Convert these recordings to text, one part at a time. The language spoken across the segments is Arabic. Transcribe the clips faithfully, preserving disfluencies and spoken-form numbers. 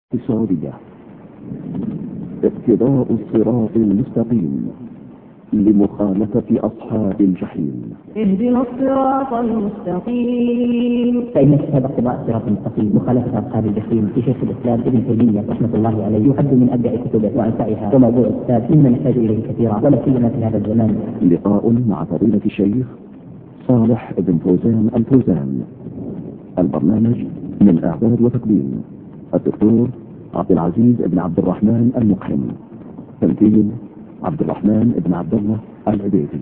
السعودية. اقتضاء الصراط المستقيم لمخالفة أصحاب الجحيم. اهدنا الصراط المستقيم. فإن كتاب اقتضاء الصراط المستقيم مخالفة أصحاب الجحيم في شيخ الإسلام ابن تيمية رحمة الله عليه يعد من أبدع كتبه وأنفعها، وموضوع الكتاب مما نحتاج إليه كثيرا ولا سيما في هذا الزمان. لقاء مع فضيلة الشيخ صالح بن فوزان الفوزان. البرنامج من إعداد وتقديم الدكتور عبد العزيز بن عبد الرحمن المقحم. تمثيل عبد الرحمن بن عبد الله العبيدي.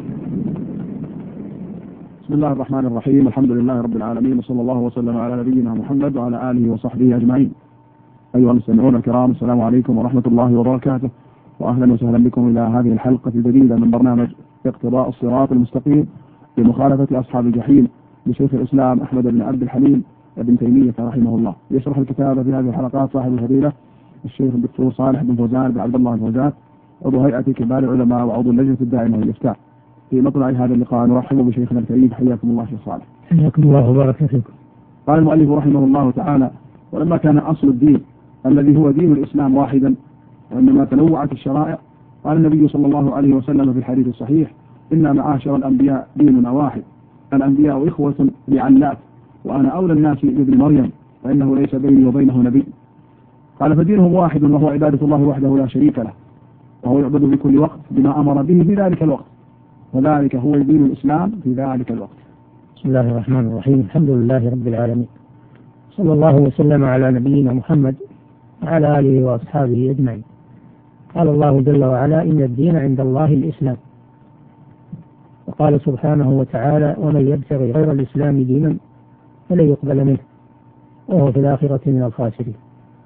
بسم الله الرحمن الرحيم. الحمد لله رب العالمين، وصلى الله وسلم على نبينا محمد وعلى آله وصحبه أجمعين. أيها المستمعون الكرام، السلام عليكم ورحمة الله وبركاته، وأهلا وسهلا بكم إلى هذه الحلقة الجديدة من برنامج اقتضاء الصراط المستقيم لمخالفة أصحاب الجحيم لشيخ الإسلام أحمد بن عبد الحليم ابن تيمية رحمه الله. يشرح الكتاب في هذه الحلقات صاحب الفضيلة الشيخ الدكتور صالح بن فوزان بن عبد الله الفوزان، عضو هيئة كبار العلماء وعضو اللجنة الدائمة للإفتاء. في مطلع هذا اللقاء نرحب بشيخنا الكريم. حياكم الله شيخ صالح. حياكم الله وبارك فيكم. قال المؤلف رحمه الله تعالى: ولما كان أصل الدين الذي هو دين الإسلام واحدا، وإنما تنوعت الشرائع، قال النبي صلى الله عليه وسلم في الحديث الصحيح: إن معاشر الأنبياء ديننا واحد، الأنبياء إخوة لعلات، وأنا أولى الناس بابن مريم، فإنه ليس بيني وبينه نبي. قال: فدينهم واحد، وهو عبادة الله وحده لا شريك له، وهو يعبد في كل وقت بما أمر به في ذلك الوقت، وذلك هو دين الإسلام في ذلك الوقت. بسم الله الرحمن الرحيم. الحمد لله رب العالمين، صلى الله وسلم على نبينا محمد وعلى آله وأصحابه أجمعين. قال الله جل وعلا: إن الدين عند الله الإسلام. وقال سبحانه وتعالى: ومن يبتغي غير الإسلام دينا فلن يقبل منه وهو في الآخرة من الخاسرين.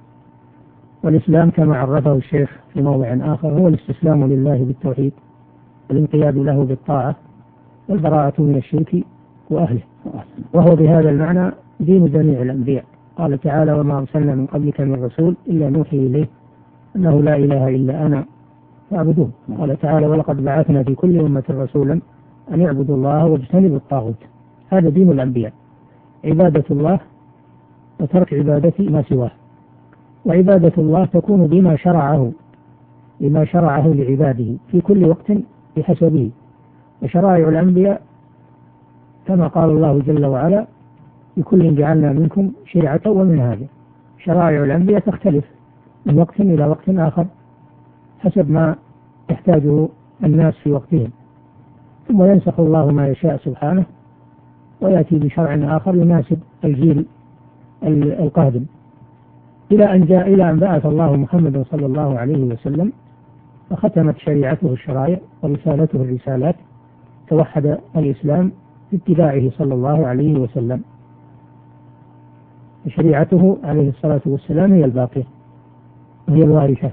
والإسلام كما عرفه الشيخ في موضع آخر هو الاستسلام لله بالتوحيد، والانقياد له بالطاعة، والبراءة من الشرك وأهله، وهو بهذا المعنى دين جميع الأنبياء. قال تعالى: وما أرسلنا من قبلك من رسول إلا نوحي إليه أنه لا إله إلا أنا فاعبدوه. قال تعالى: ولقد بعثنا في كل أمة رسولا أن يعبدوا الله واجتنبوا الطاغوت. هذا دين الأنبياء، عبادة الله وترك عبادة ما سواه. وعبادة الله تكون بما شرعه بما شرعه لعباده في كل وقت بحسبه. وشرائع الأنبياء كما قال الله جل وعلا: لكل جعلنا منكم شرعة ومنهاجا. شرائع الأنبياء تختلف من وقت إلى وقت آخر حسب ما يحتاجه الناس في وقتهم، ثم ينسخ الله ما يشاء سبحانه ويأتي بشرع آخر يناسب الجيل القادم، إلى أن جاء إلى أن بعث الله محمد صلى الله عليه وسلم، فختمت شريعته الشرائع ورسالته الرسالات، توحد الإسلام باتباعه صلى الله عليه وسلم. شريعته عليه الصلاة والسلام هي الباقية وهي الوارثة،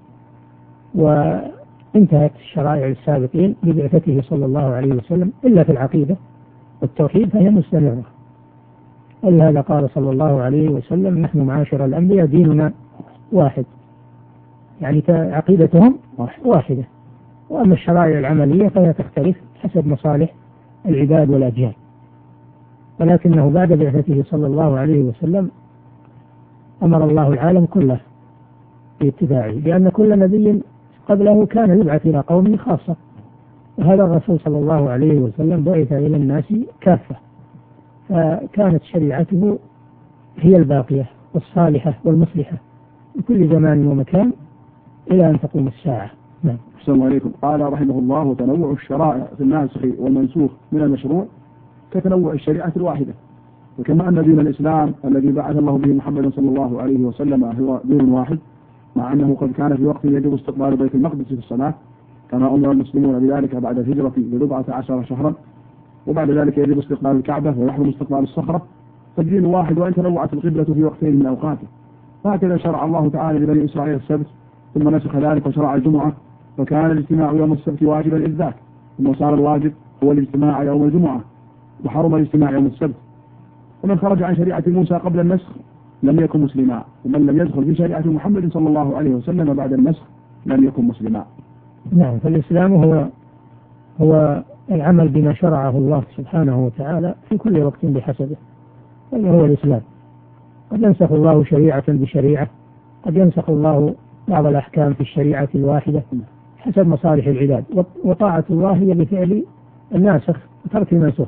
وانتهت الشرائع السابقين ببعثته صلى الله عليه وسلم إلا في العقيدة والتوحيد فهي مستمرة. ولهذا قال صلى الله عليه وسلم: نحن معاشر الأنبياء ديننا واحد، يعني عقيدتهم واحدة، وأما الشرائع العملية فهي تختلف حسب مصالح العباد والأجيال. ولكنه بعد بعثته صلى الله عليه وسلم أمر الله العالم كله باتباعه، لأن كل نبي قبله كان يبعث إلى قومه خاصة، وهذا الرسول صلى الله عليه وسلم بعث إلى الناس كافة، فكانت شريعته هي الباقية والصالحة والمصلحة لكل زمان ومكان إلى أن تقوم الساعة. نعم. السلام عليكم. قال رحمه الله: وتنوع الشرائع في الناسخ والمنسوخ من المشروع كتنوع الشريعة الواحدة، وكما أن دين الإسلام الذي بعث الله به محمد صلى الله عليه وسلم هو دين واحد، مع أنه قد كان في وقت يجب استقبال بيت المقدس في الصلاة كما أمر المسلمون بذلك بعد الهجرة ببضعة عشر شهرا، وبعد ذلك يجب استقبال الكعبة ويحرم استقبال الصخرة، فالدين واحد وإن تنوعت القبلة في وقتين من أوقاته. هكذا شرع الله تعالى لبني إسرائيل السبت، ثم نسخ ذلك وشرع الجمعة، فكان الاجتماع يوم السبت واجبا إذ ذاك، ثم صار الواجب هو الاجتماع يوم الجمعة، وحرم الاجتماع يوم السبت. ومن خرج عن شريعة موسى قبل النسخ لم يكن مسلما، ومن لم يدخل في شريعة محمد صلى الله عليه وسلم بعد النسخ لم يكن مسلما. نعم. فالإسلام هو هو العمل بما شرعه الله سبحانه وتعالى في كل وقت بحسبه، هذا هو الإسلام. قد ينسخ الله شريعة بشريعة قد ينسخ الله بعض الأحكام في الشريعة الواحدة حسب مصالح العباد، وطاعة الله هي بفعل الناسخ وترك المنسوخ،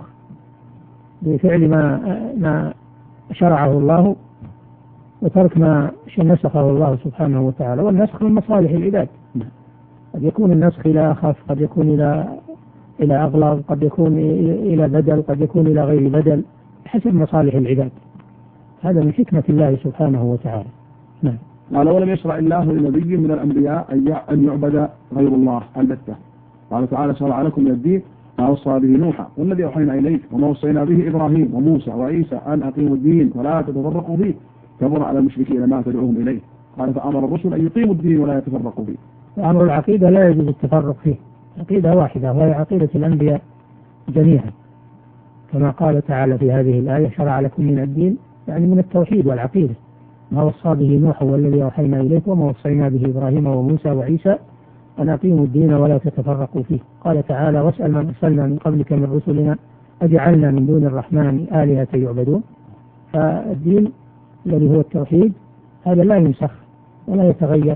بفعل ما ما شرعه الله وترك ما نسخه الله سبحانه وتعالى. والنسخ من مصالح العباد، قد يكون النسخ إلى أخف، قد يكون إلى إلى أغلظ، قد يكون إلى بدل، قد يكون إلى غير بدل حسب مصالح العباد. هذا من حكمة الله سبحانه وتعالى. نعم. قال ولم يشرع الله لنبي من الأنبياء أن يعبد غير الله البتة. قال تعالى شرع لكم من الدين ما وصى به نوحا والذي أوحينا إليك وما وصينا به إبراهيم وموسى وعيسى أن أقيموا الدين ولا تتفرقوا فيه كبر على المشركين ما تدعوهم إليه. قال فأمر الرسل أن يقيموا الدين ولا يتفرقوا فيه. أمر العقيدة لا يجوز التفرق فيه، عقيدة واحدة وهي عقيدة الأنبياء جميعا، كما قال تعالى في هذه الآية شرع لكم من الدين، يعني من التوحيد والعقيدة ما وصى به نوح والذي أوحينا إليك وما وصينا به إبراهيم وموسى وعيسى أن أقيموا الدين ولا تتفرقوا فيه. قال تعالى واسأل من أرسلنا من قبلك من رسلنا أجعلنا من دون الرحمن آلهة يعبدون. فالدين الذي هو التوحيد هذا لا ينسخ ولا يتغير،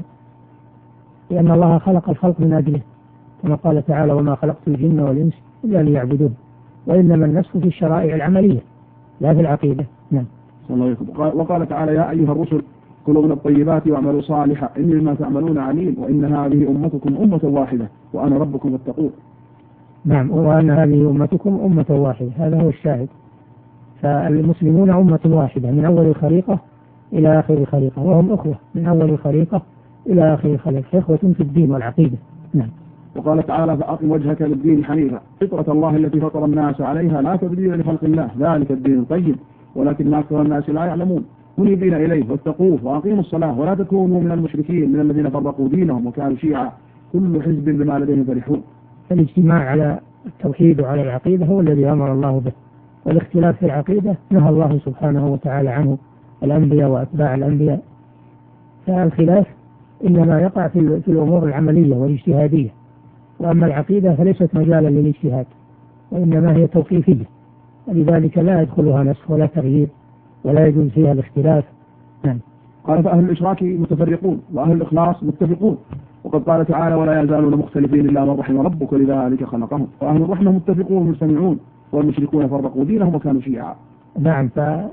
لأن الله خلق الخلق من أجله، كما قال تعالى وما خلقت الجن والإنس إلا ليعبدون. وإنما النسخ في الشرائع العملية لا في العقيدة. نعم. وقال تعالى يا أيها الرسل كلوا من الطيبات واعملوا صالحا إني بما تعملون عليم وإن هذه أمتكم أمة واحدة وأنا ربكم فاتقون. نعم، وأن هذه أمتكم أمة واحدة، هذا هو الشاهد. فالمسلمون أمة واحدة من أول الخليقة إلى آخر الخليقة، وهم أخوة من أول الخليقة إلى آخر الخليقة، إخوة في الدين والعقيدة. نعم. وقال تعالى فأقم وجهك للدين حنيفا فطرة الله التي فطر الناس عليها لا تبديل لخلق الله ذلك الدين القيم ولكن أكثر الناس لا يعلمون منيبين إليه واتقوه وأقيموا الصلاة ولا تكونوا من المشركين من الذين فرقوا دينهم وكانوا شيعا كل حزب بما لديهم فرحون. الاجتماع على التوحيد وعلى العقيدة هو الذي أمر الله به، والاختلاف في العقيدة نهى الله سبحانه وتعالى عنه الأنبياء وأتباع الأنبياء. فالخلاف إنما يقع في الأمور العملية والاجتهادية، وأما العقيدة فليست مجالا للاجتهاد وإنما هي توقيفية، ولذلك لا يدخلها نسخ ولا تغيير ولا يجوز فيها الاختلاف. نعم. قال فأهل الإشراك متفرقون وأهل الإخلاص متفقون، وقد قال تعالى ولا يزالون مختلفين إلا من رحم ربك لذلك خلقهم. وأهل الرحمة متفقون مجتمعون والمشركون فرقوا دينهم وكانوا شيعا. نعم.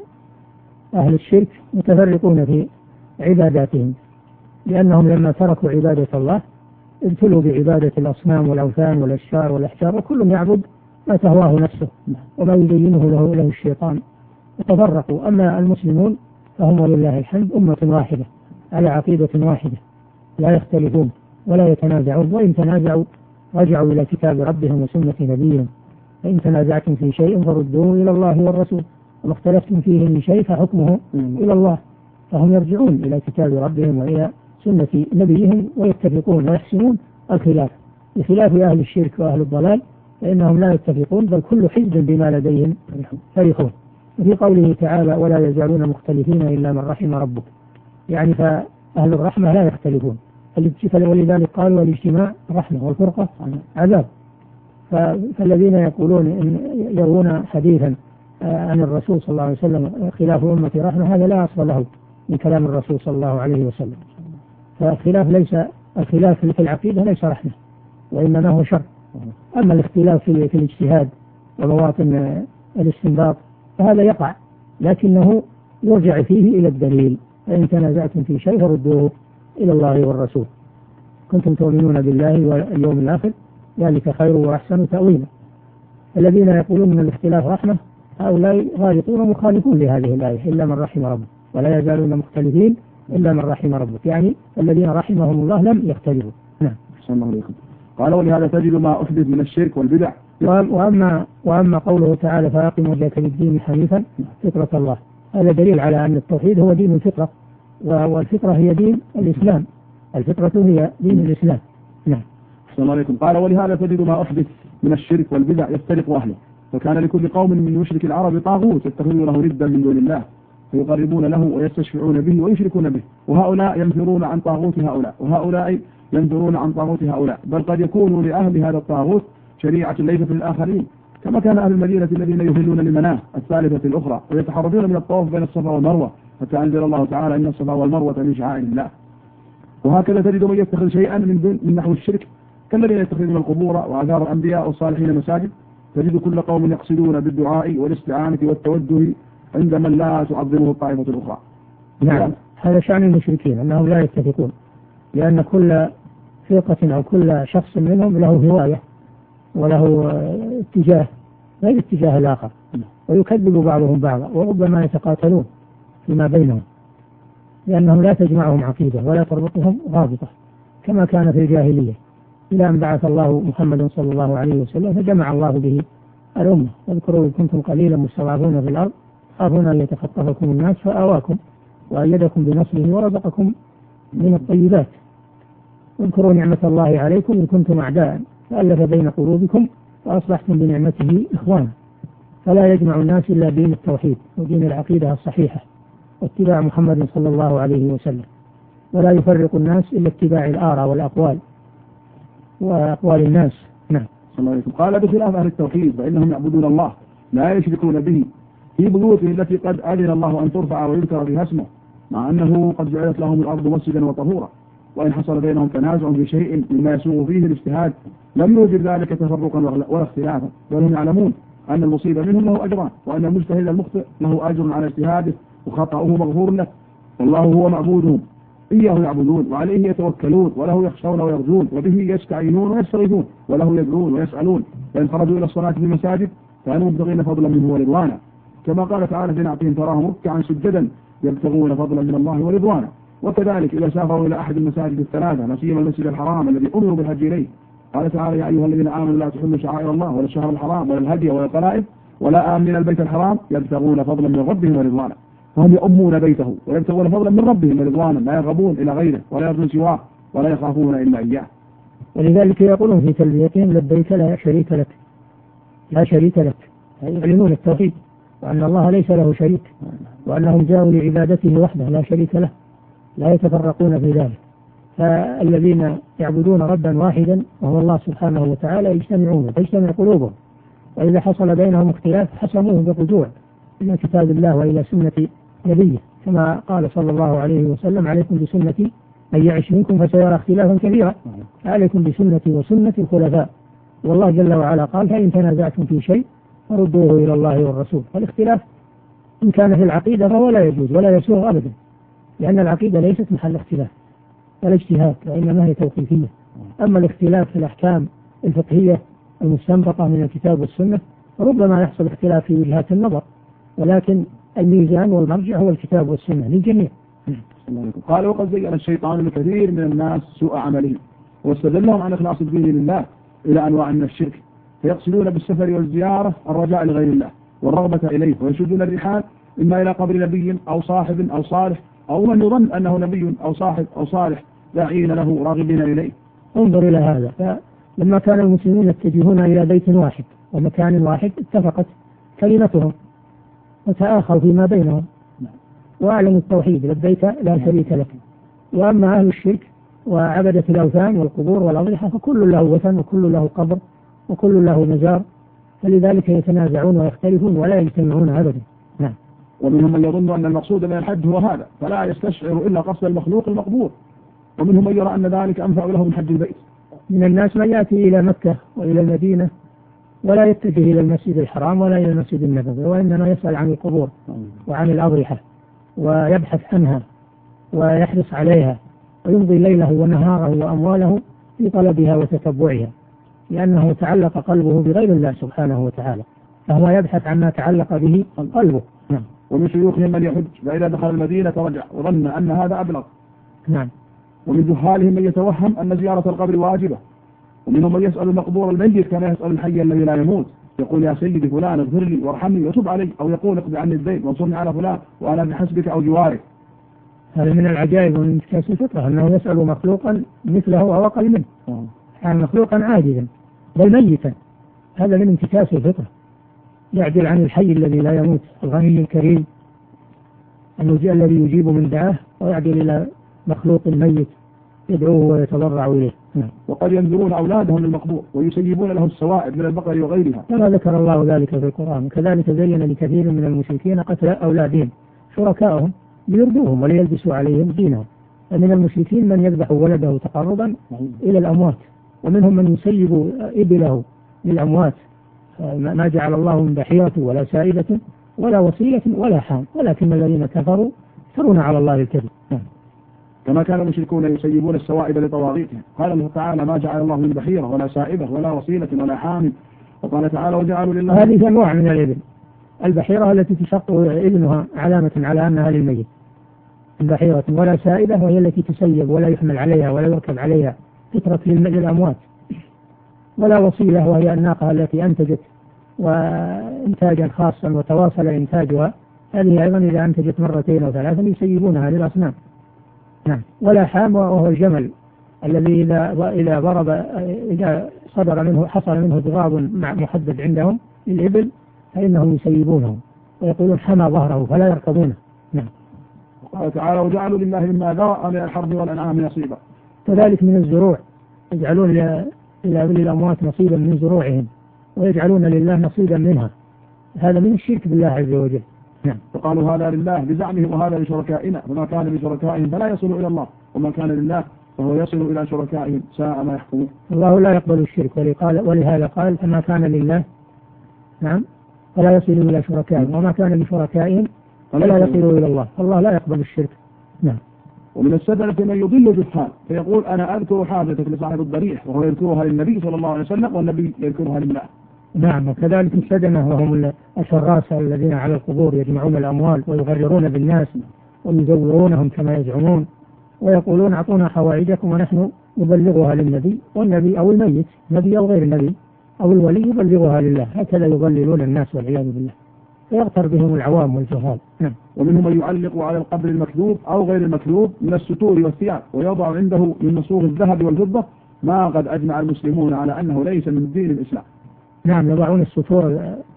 فأهل الشرك متفرقون في عباداتهم لأنهم لما تركوا عبادة الله ابتلوا بعبادة الأصنام والأوثان والأشجار والأحجار، وكل يعبد ما تهواه نفسه وما يبينه له, له الشيطان، وتفرقوا. أما المسلمون فهم ولله الحمد أمة واحدة على عقيدة واحدة لا يختلفون ولا يتنازعون، وإن تنازعوا رجعوا إلى كتاب ربهم وسنة نبيهم. فإن تنازعتم في شيء فردوه إلى الله والرسول وما اختلفتم فيه من شيء فحكمه إلى الله. فهم يرجعون إلى كتاب ربهم وإلى سنة نبيهم ويتفقون ويحسنون الخلاف، بخلاف أهل الشرك وأهل الضلال فإنهم لا يتفقون بل كل حزب بما لديهم فرحون. وفي قوله تعالى ولا يزالون مختلفين إلا من رحم ربك، يعني فأهل الرحمة لا يختلفون، ولذلك قالوا الاجتماع رحمة والفرقة عذاب. فالذين يقولون إن يرون حديثا عن الرسول صلى الله عليه وسلم خلاف أمة رحمة هذا لا أصل له من كلام الرسول صلى الله عليه وسلم. فالخلاف ليس الخلاف في العقيدة ليس رحمة وإنما هو شر. أما الاختلاف في, في الاجتهاد ومواطن الاستنباط فهذا يقع، لكنه يرجع فيه إلى الدليل. فإن تنازعتم في شيء فردوه إلى الله والرسول كنتم تؤمنون بالله واليوم الآخر ذلك خير وأحسن تأويلا. الذين يقولون من الاختلاف رحمة هؤلاء غالطون ومخالفون لهذه الآية إلا من رحم ربه ولا يزالون مختلفين إلا من رحم ربك، يعني الذين رحمهم الله لم يختلفوا. نعم. قال ولهذا تجد ما أحدث من الشرك والبدع. وأما, وأما قوله تعالى فأقم وجهك للدين حنيفا فطرة الله، هذا دليل على أن التوحيد هو دين الفطرة، والفطرة هي دين الإسلام، الفطرة هي دين الإسلام. نعم. السلام عليكم. قال ولهذا تجد ما أحدث من الشرك والبدع يفترق أهله، فكان لكل قوم من مشرك العرب طاغوت يتخذون له ردا من دون الله فيقربون له ويستشفعون به ويشركون به، وهؤلاء ينفرون عن طاغوت هؤلاء وهؤلاء ينفرون عن طاغوت هؤلاء، بل قد يكون لأهل هذا الطاغوت شريعة ليست للآخرين، كما كان أهل المدينة الذين يهلون لمناه الثالثة الأخرى ويتحرجون من الطواف بين الصفا والمروة حتى أنزل الله تعالى إن الصفا والمروة من شعائر الله. وهكذا تجد من يتخذ شيئا من, من نحو الشرك كالذين يتخذون القبور وآثار الأنبياء والصالحين مساجد. تجد كل قوم يقصدون بالدعاء والاستعانة والتوجه عند من لا تعظمه الطائفة الأخرى. نعم، هذا شأن المشركين أنهم لا يتفقون، لأن كل فرقة أو كل شخص منهم له هواية وله اتجاه غير اتجاه الآخر، ويكذب بعضهم بعضا، وربما يتقاتلون فيما بينهم، لأنهم لا تجمعهم عقيدة ولا تربطهم رابطة كما كان في الجاهلية، إلى أن بعث الله محمد صلى الله عليه وسلم فجمع الله به الأمة. واذكروا إذ كنتم قليلا مستضعفون في الأرض خافون أن يتخطفكم الناس فآواكم وأيدكم بنصره ورزقكم من الطيبات. واذكروا نعمة الله عليكم إن كنتم أعداء فألف بين قلوبكم فأصبحتم بنعمته إخوانا. فلا يجمع الناس إلا دين التوحيد ودين العقيدة الصحيحة واتباع محمد صلى الله عليه وسلم، ولا يفرق الناس إلا اتباع الآراء والأقوال وأقوال الناس. نعم. قال بخلاف أهل التوحيد فإنهم يعبدون الله لا يشركون به في بيوته التي قد أذن الله أن ترفع ويذكر بها اسمه، مع أنه قد جعلت لهم الأرض مسجدا وطهورا. وإن حصل بينهم تنازع في شيء مما يسوغ فيه الاجتهاد لم يوجد ذلك تفرقا ولا اختلافا، بل هم يعلمون أن المصيب منهم له أجران، وأن المجتهد المخطئ له أجر على اجتهاده وخطأه مغفور له، والله هو معبودهم إياه يعبدون وعليه يتوكلون وله يخشون ويرجون وبه يستعينون ويستغيثون وله يدعون ويسألون. فإن خرجوا إلى الصلاة في المساجد كانوا مبتغين فضلا منه ورضوانا، كما قال تعالى في نعتهم تراهم ركعا سجدا يبتغون فضلا من الله ورضوانا. وكذلك إذا سافروا إلى أحد المساجد الثلاثة لا سيما المسجد الحرام الذي أمروا بالحج إليه، قال تعالى يا أيها الذين آمنوا لا تحلوا شعائر الله ولا الشهر الحرام ولا الهدي ولا القلائد ولا آمنين البيت الحرام يبتغون فضلا من ربهم ورضوانا. فهم يؤمون بيته ويبتغون فضلا من ربهم ورضوانا، لا يرغبون إلى غيره ولا يرجون سواه ولا يخافون إلا إياه. ولذلك يقولون في تلبيتهم لبيك لا شريك لك، لا شريك لك، يعلنون التوحيد وأن الله ليس له شريك، وأنهم جاءوا لعبادته وحده لا شريك له، لا يتفرقون في ذلك. فالذين يعبدون ربا واحدا وهو الله سبحانه وتعالى يجتمعون وتجتمع قلوبهم، وإذا حصل بينهم اختلاف حسموه بالرجوع إلى كتاب الله وإلى سنة نبيه، كما قال صلى الله عليه وسلم عليكم بسنتي من يعش منكم فسيرى اختلافا كثيرا، عليكم بسنتي وسنة الخلفاء. والله جل وعلا قال فإن تنازعتم في شيء فردوه إلى الله والرسول. فالاختلاف إن كان في العقيدة فهو لا يجوز ولا يسوغ أبدا، لأن العقيدة ليست محل اختلاف ولا اجتهاد، وإنما هي توقيفية. أما الاختلاف في الأحكام الفقهية المستنبطة من الكتاب والسنة ربما يحصل اختلاف في وجهات النظر، ولكن الميزان والمرجع هو الكتاب والسنة للجميع. قال وقد زين الشيطان لكثير من الناس سوء عملهم واستدلهم عن إخلاص الدين لله إلى أنواع من الشرك، فيقصدون بالسفر والزيارة الرجاء لغير الله والرغبة إليه، ويشدون الرحال إما إلى قبر نبي أو صاحب أو صالح أو من يظن أنه نبي أو صاحب أو صالح داعين له راغبين إليه. انظر إلى هذا، فلما كان المسلمين يتجهون إلى بيت واحد ومكان واحد اتفقت كلمتهم وتآخوا فيما بينهم وأعلنوا التوحيد لبيك لا شريك لك. وأما أهل الشرك وعبدة الأوثان والقبور والأضرحة فكل له وثن وكل له قبر وكل له مزار، فلذلك يتنازعون ويختلفون ولا يجتمعون أبدا. نعم. ومنهم من يظن أن المقصود من الحج هو هذا فلا يستشعر إلا قصد المخلوق المقبور، ومنهم من يرى أن ذلك أنفع له من حج البيت. من الناس من يأتي إلى مكة وإلى المدينة ولا يتجه إلى المسجد الحرام ولا إلى المسجد النبوي، وإنما يسأل عن القبور وعن الأضرحة ويبحث عنها ويحرص عليها ويمضي ليله ونهاره وأمواله في طلبها وتتبعها، لأنه تعلق قلبه بغير الله سبحانه وتعالى، فهو يبحث عما تعلق به قلبه. نعم. ومن شيوخهم من يحج فإذا دخل المدينة رجع وظن أن هذا أبلغ. نعم. ومن جهالهم من يتوهم أن زيارة القبر واجبة، ومنهم من يسأل المقبور الميت كما يسأل الحي الذي لا يموت، يقول يا سيدي فلان اغفر لي وارحمني وتب علي، أو يقول اقضي عني الدين وانصرني على فلان وأنا بحسبك أو جوارك. هذا من العجائب ومن انتكاس الفطرة أنه يسأل مخلوقا مثله أو أقل منه، يعني مخلوقا عاجزا بل ميتا، هذا من انتكاس الفطرة. يعدل عن الحي الذي لا يموت الغني الكريم الذي يجيب من دعاه، ويعدل إلى مخلوق ميت يدعوه ويتضرع إليه. وقد ينذرون أولادهم للمقبور ويسيبون له السوائب من البقر وغيرها، كما ذكر الله ذلك في القرآن. كذلك زين لكثير من المشركين قتل أولادهم شركائهم ليرضوهم وليلبسوا عليهم دينهم. فمن المشركين من يذبح ولده تقربا إلى الأموات، ومنهم من يسيب إبله للأموات، ما جعل الله من بحيرة ولا سائبة ولا وصيلة ولا حام، ولكن الذين كفروا يفترون على الله الكذب. كما كان المشركون يسيبون السوائب لطواغيتهم. قال الله تعالى ما جعل الله من بحيرة ولا سائبة ولا وصيلة ولا حام. وقال تعالى وجعلوا لله. هذه أنواع من الإبل. البحيرة التي تشق ابنها علامة على أنها للميت، البحيرة، ولا سائبة وهي التي تسيب ولا يحمل عليها ولا يركب عليها، تترك للأموات. ولا وصيلة وهي الناقة التي أنتجت وإنتاجا خاصا وتواصل إنتاجها، هذه أيضا إذا أنتجت مرتين أو ثلاثا يسيبونها للأصنام. نعم. ولا حام وهو الجمل الذي إذا إذا ضرب إذا صدر منه حصل منه ضراب محدد عندهم للإبل فإنهم يسيبونه ويقولون حمى ظهره فلا يركضونه. نعم. وقال تعالى وجعلوا لله مما ذرأ من الحرث والأنعام نصيبا. كذلك من الزروع يجعلون إلى الأموات نصيبا من زروعهم ويجعلون لله نصيبا منها، هذا من الشرك بالله عز وجل. نعم. فقالوا هذا لله بزعمهم وهذا لشركائنا، فما كان لشركائهم فلا يصل إلى الله، وما كان لله فهو يصل إلى شركائهم ساء ما يحكمون. الله لا يقبل الشرك، ولهذا قال فما كان لله نعم فلا يصل إلى شركائهم، وما كان لشركائهم فلا يصل إلى الله، فالله لا يقبل الشرك. نعم. ومن السدنة من يضل جهال فيقول أنا أذكر حاجتك لصاحب الضريح، وهو يذكرها للنبي صلى الله عليه وسلم والنبي يذكرها لله. نعم. وكذلك السدنة وهم الشراسة الذين على القبور يجمعون الأموال ويغررون بالناس ويزورونهم كما يزعمون، ويقولون أعطونا حوائجكم ونحن نبلغها للنبي، والنبي أو الميت نبي أو غير النبي أو الولي يبلغها لله، هكذا يضللون الناس والعياذ بالله، فيغتر بهم العوام والجهال. نعم. ومنهم من يعلق على القبر المكذوب أو غير المكذوب من الستور والثياب، ويضع عنده من مصوغ الذهب والفضة ما قد أجمع المسلمون على أنه ليس من دين الإسلام. نعم. يضعون الستور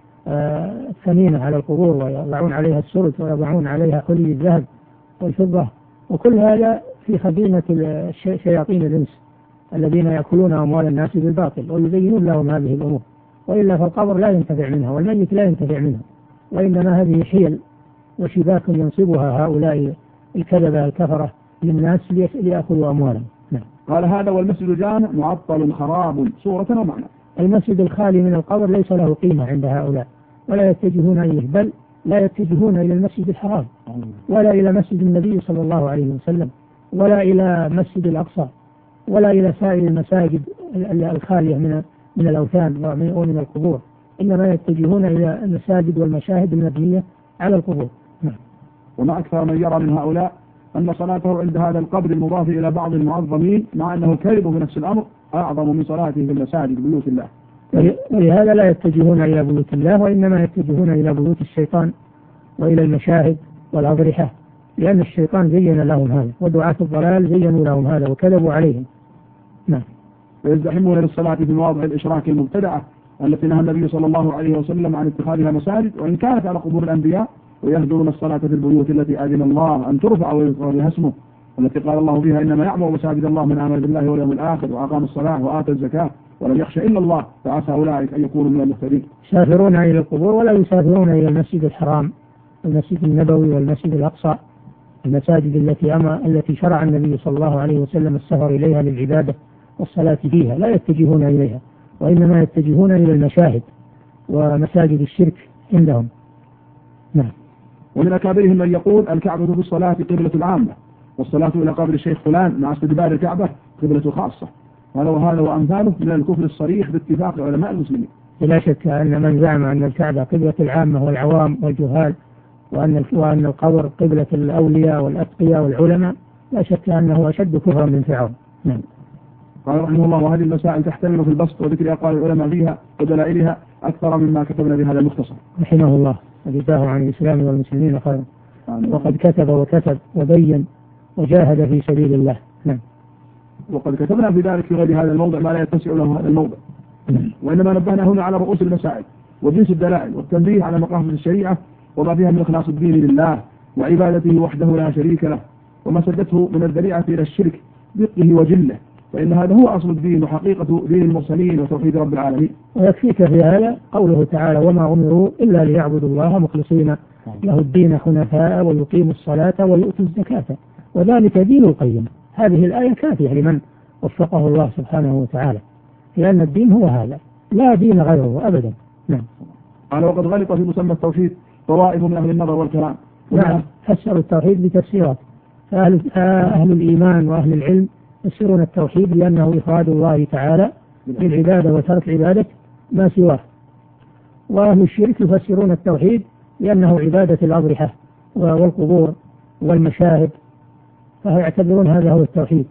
الثمينة على القبور ويضعون عليها السرد ويضعون عليها حلي الذهب والفضة، وكل هذا في خزينة شياطين الإنس الذين يأكلون أموال الناس بالباطل ويزينون لهم هذه الأمور، وإلا فالقبر لا ينتفع منها والميت لا ينتفع منها، وإنما هذه حيل وشباك ينصبها هؤلاء الكذبة الكفرة للناس ليأخذوا أموالهم. نعم. قال هذا والمسجد الجامع معطل خراب صورة ومعنى. المسجد الخالي من القبر ليس له قيمة عند هؤلاء، ولا يتجهون إليه، بل لا يتجهون إلى المسجد الحرام ولا إلى مسجد النبي صلى الله عليه وسلم ولا إلى مسجد الأقصى ولا إلى سائر المساجد الخالية من من الأوثان ومن القبور، إنما يتجهون إلى المساجد والمشاهد المبنية على القبور. نعم. وما أكثر من يرى من هؤلاء أن صلاته عند هذا القبر المضاف إلى بعض المعظمين مع أنه كذب في نفس الأمر أعظم من صلاته في المساجد بيوت الله، ولهذا لا يتجهون إلى بيوت الله وإنما يتجهون إلى بيوت الشيطان وإلى المشاهد والأضرحة، لأن الشيطان زين لهم هذا ودعاة الضلال زينوا لهم هذا وكذبوا عليهم. نعم. ويزدحمون للصلاة في مواضع الإشراك المبتدعة التي نهى النبي صلى الله عليه وسلم عن اتخاذها مساجد وإن كانت على قبور الأنبياء، ويهدرون الصلاة في البيوت التي أذن الله أن ترفع ويذكر بها اسمه، والتي قال الله فيها إنما يعمر مساجد الله من آمن بالله واليوم الآخر وأقام الصلاة وآتى الزكاة ولم يخشى إلا الله فعسى أولئك أن يكونوا من المهتدين. يسافرون إلى القبور ولا يسافرون إلى المسجد الحرام، المسجد النبوي والمسجد الأقصى، المساجد التي أما التي شرع النبي صلى الله عليه وسلم السفر إليها للعبادة والصلاة فيها، لا يتجهون إليها وإنما يتجهون إلى المشاهد ومساجد الشرك عندهم. نعم. ومن أكابرهم من يقول الكعبة في الصلاة قبلة العامة، والصلاة إلى قبر الشيخ فلان مع استدبار الكعبة قبلة خاصة، ولو هذا وأمثاله من الكفر الصريح باتفاق علماء المسلمين. لا شك أن من زعم أن الكعبة قبلة العامة والعوام والجهال وأن وأن القبر قبلة الأولياء والأتقياء والعلماء لا شك أنه أشد كفرا من فرعون. نعم. قال رحمه الله وهذه المسائل تحتمل في البسط وذكر أقوال العلماء فيها ودلائلها أكثر مما كتبنا بهذا المختصر. رحمه الله وجزاه عن الإسلام والمسلمين خيرا، وقد كتب وكتب وبين وجاهد في سبيل الله. نعم. وقد كتبنا في ذلك في غير هذا الموضع ما لا يتسع له هذا الموضع، وإنما نبهنا هنا على رؤوس المسائل وجنس الدلائل والتنبيه على مقاصد الشريعة وما فيها من إخلاص الدين لله وعبادته وحده لا شريك له، وما سدته من الذريعة إلى الشرك دقه وجله فإن هذا هو أصل الدين وحقيقة دين المرسلين وتوحيد رب العالمين. ويكفيك في هذا قوله تعالى وما أمروا إلا ليعبدوا الله مخلصين له الدين حنفاء ويقيموا الصلاة ويؤتوا الزكاة وذلك دين القيم. هذه الآية كافية لمن وفقه الله سبحانه وتعالى، لأن الدين هو هذا لا دين غيره أبدا. نعم. قال وقد غلط في مسمى التوحيد طوائف من أهل النظر والكلام. نعم، فسروا التوحيد بتفسيرات. أهل, أهل الإيمان وأهل العلم يفسرون التوحيد بأنه إفراد الله تعالى بالعبادة وترك عبادة ما سواه، وأهل الشرك يفسرون التوحيد بأنه عبادة الأضرحة والقبور والمشاهد، فيعتبرون هذا هو التوحيد،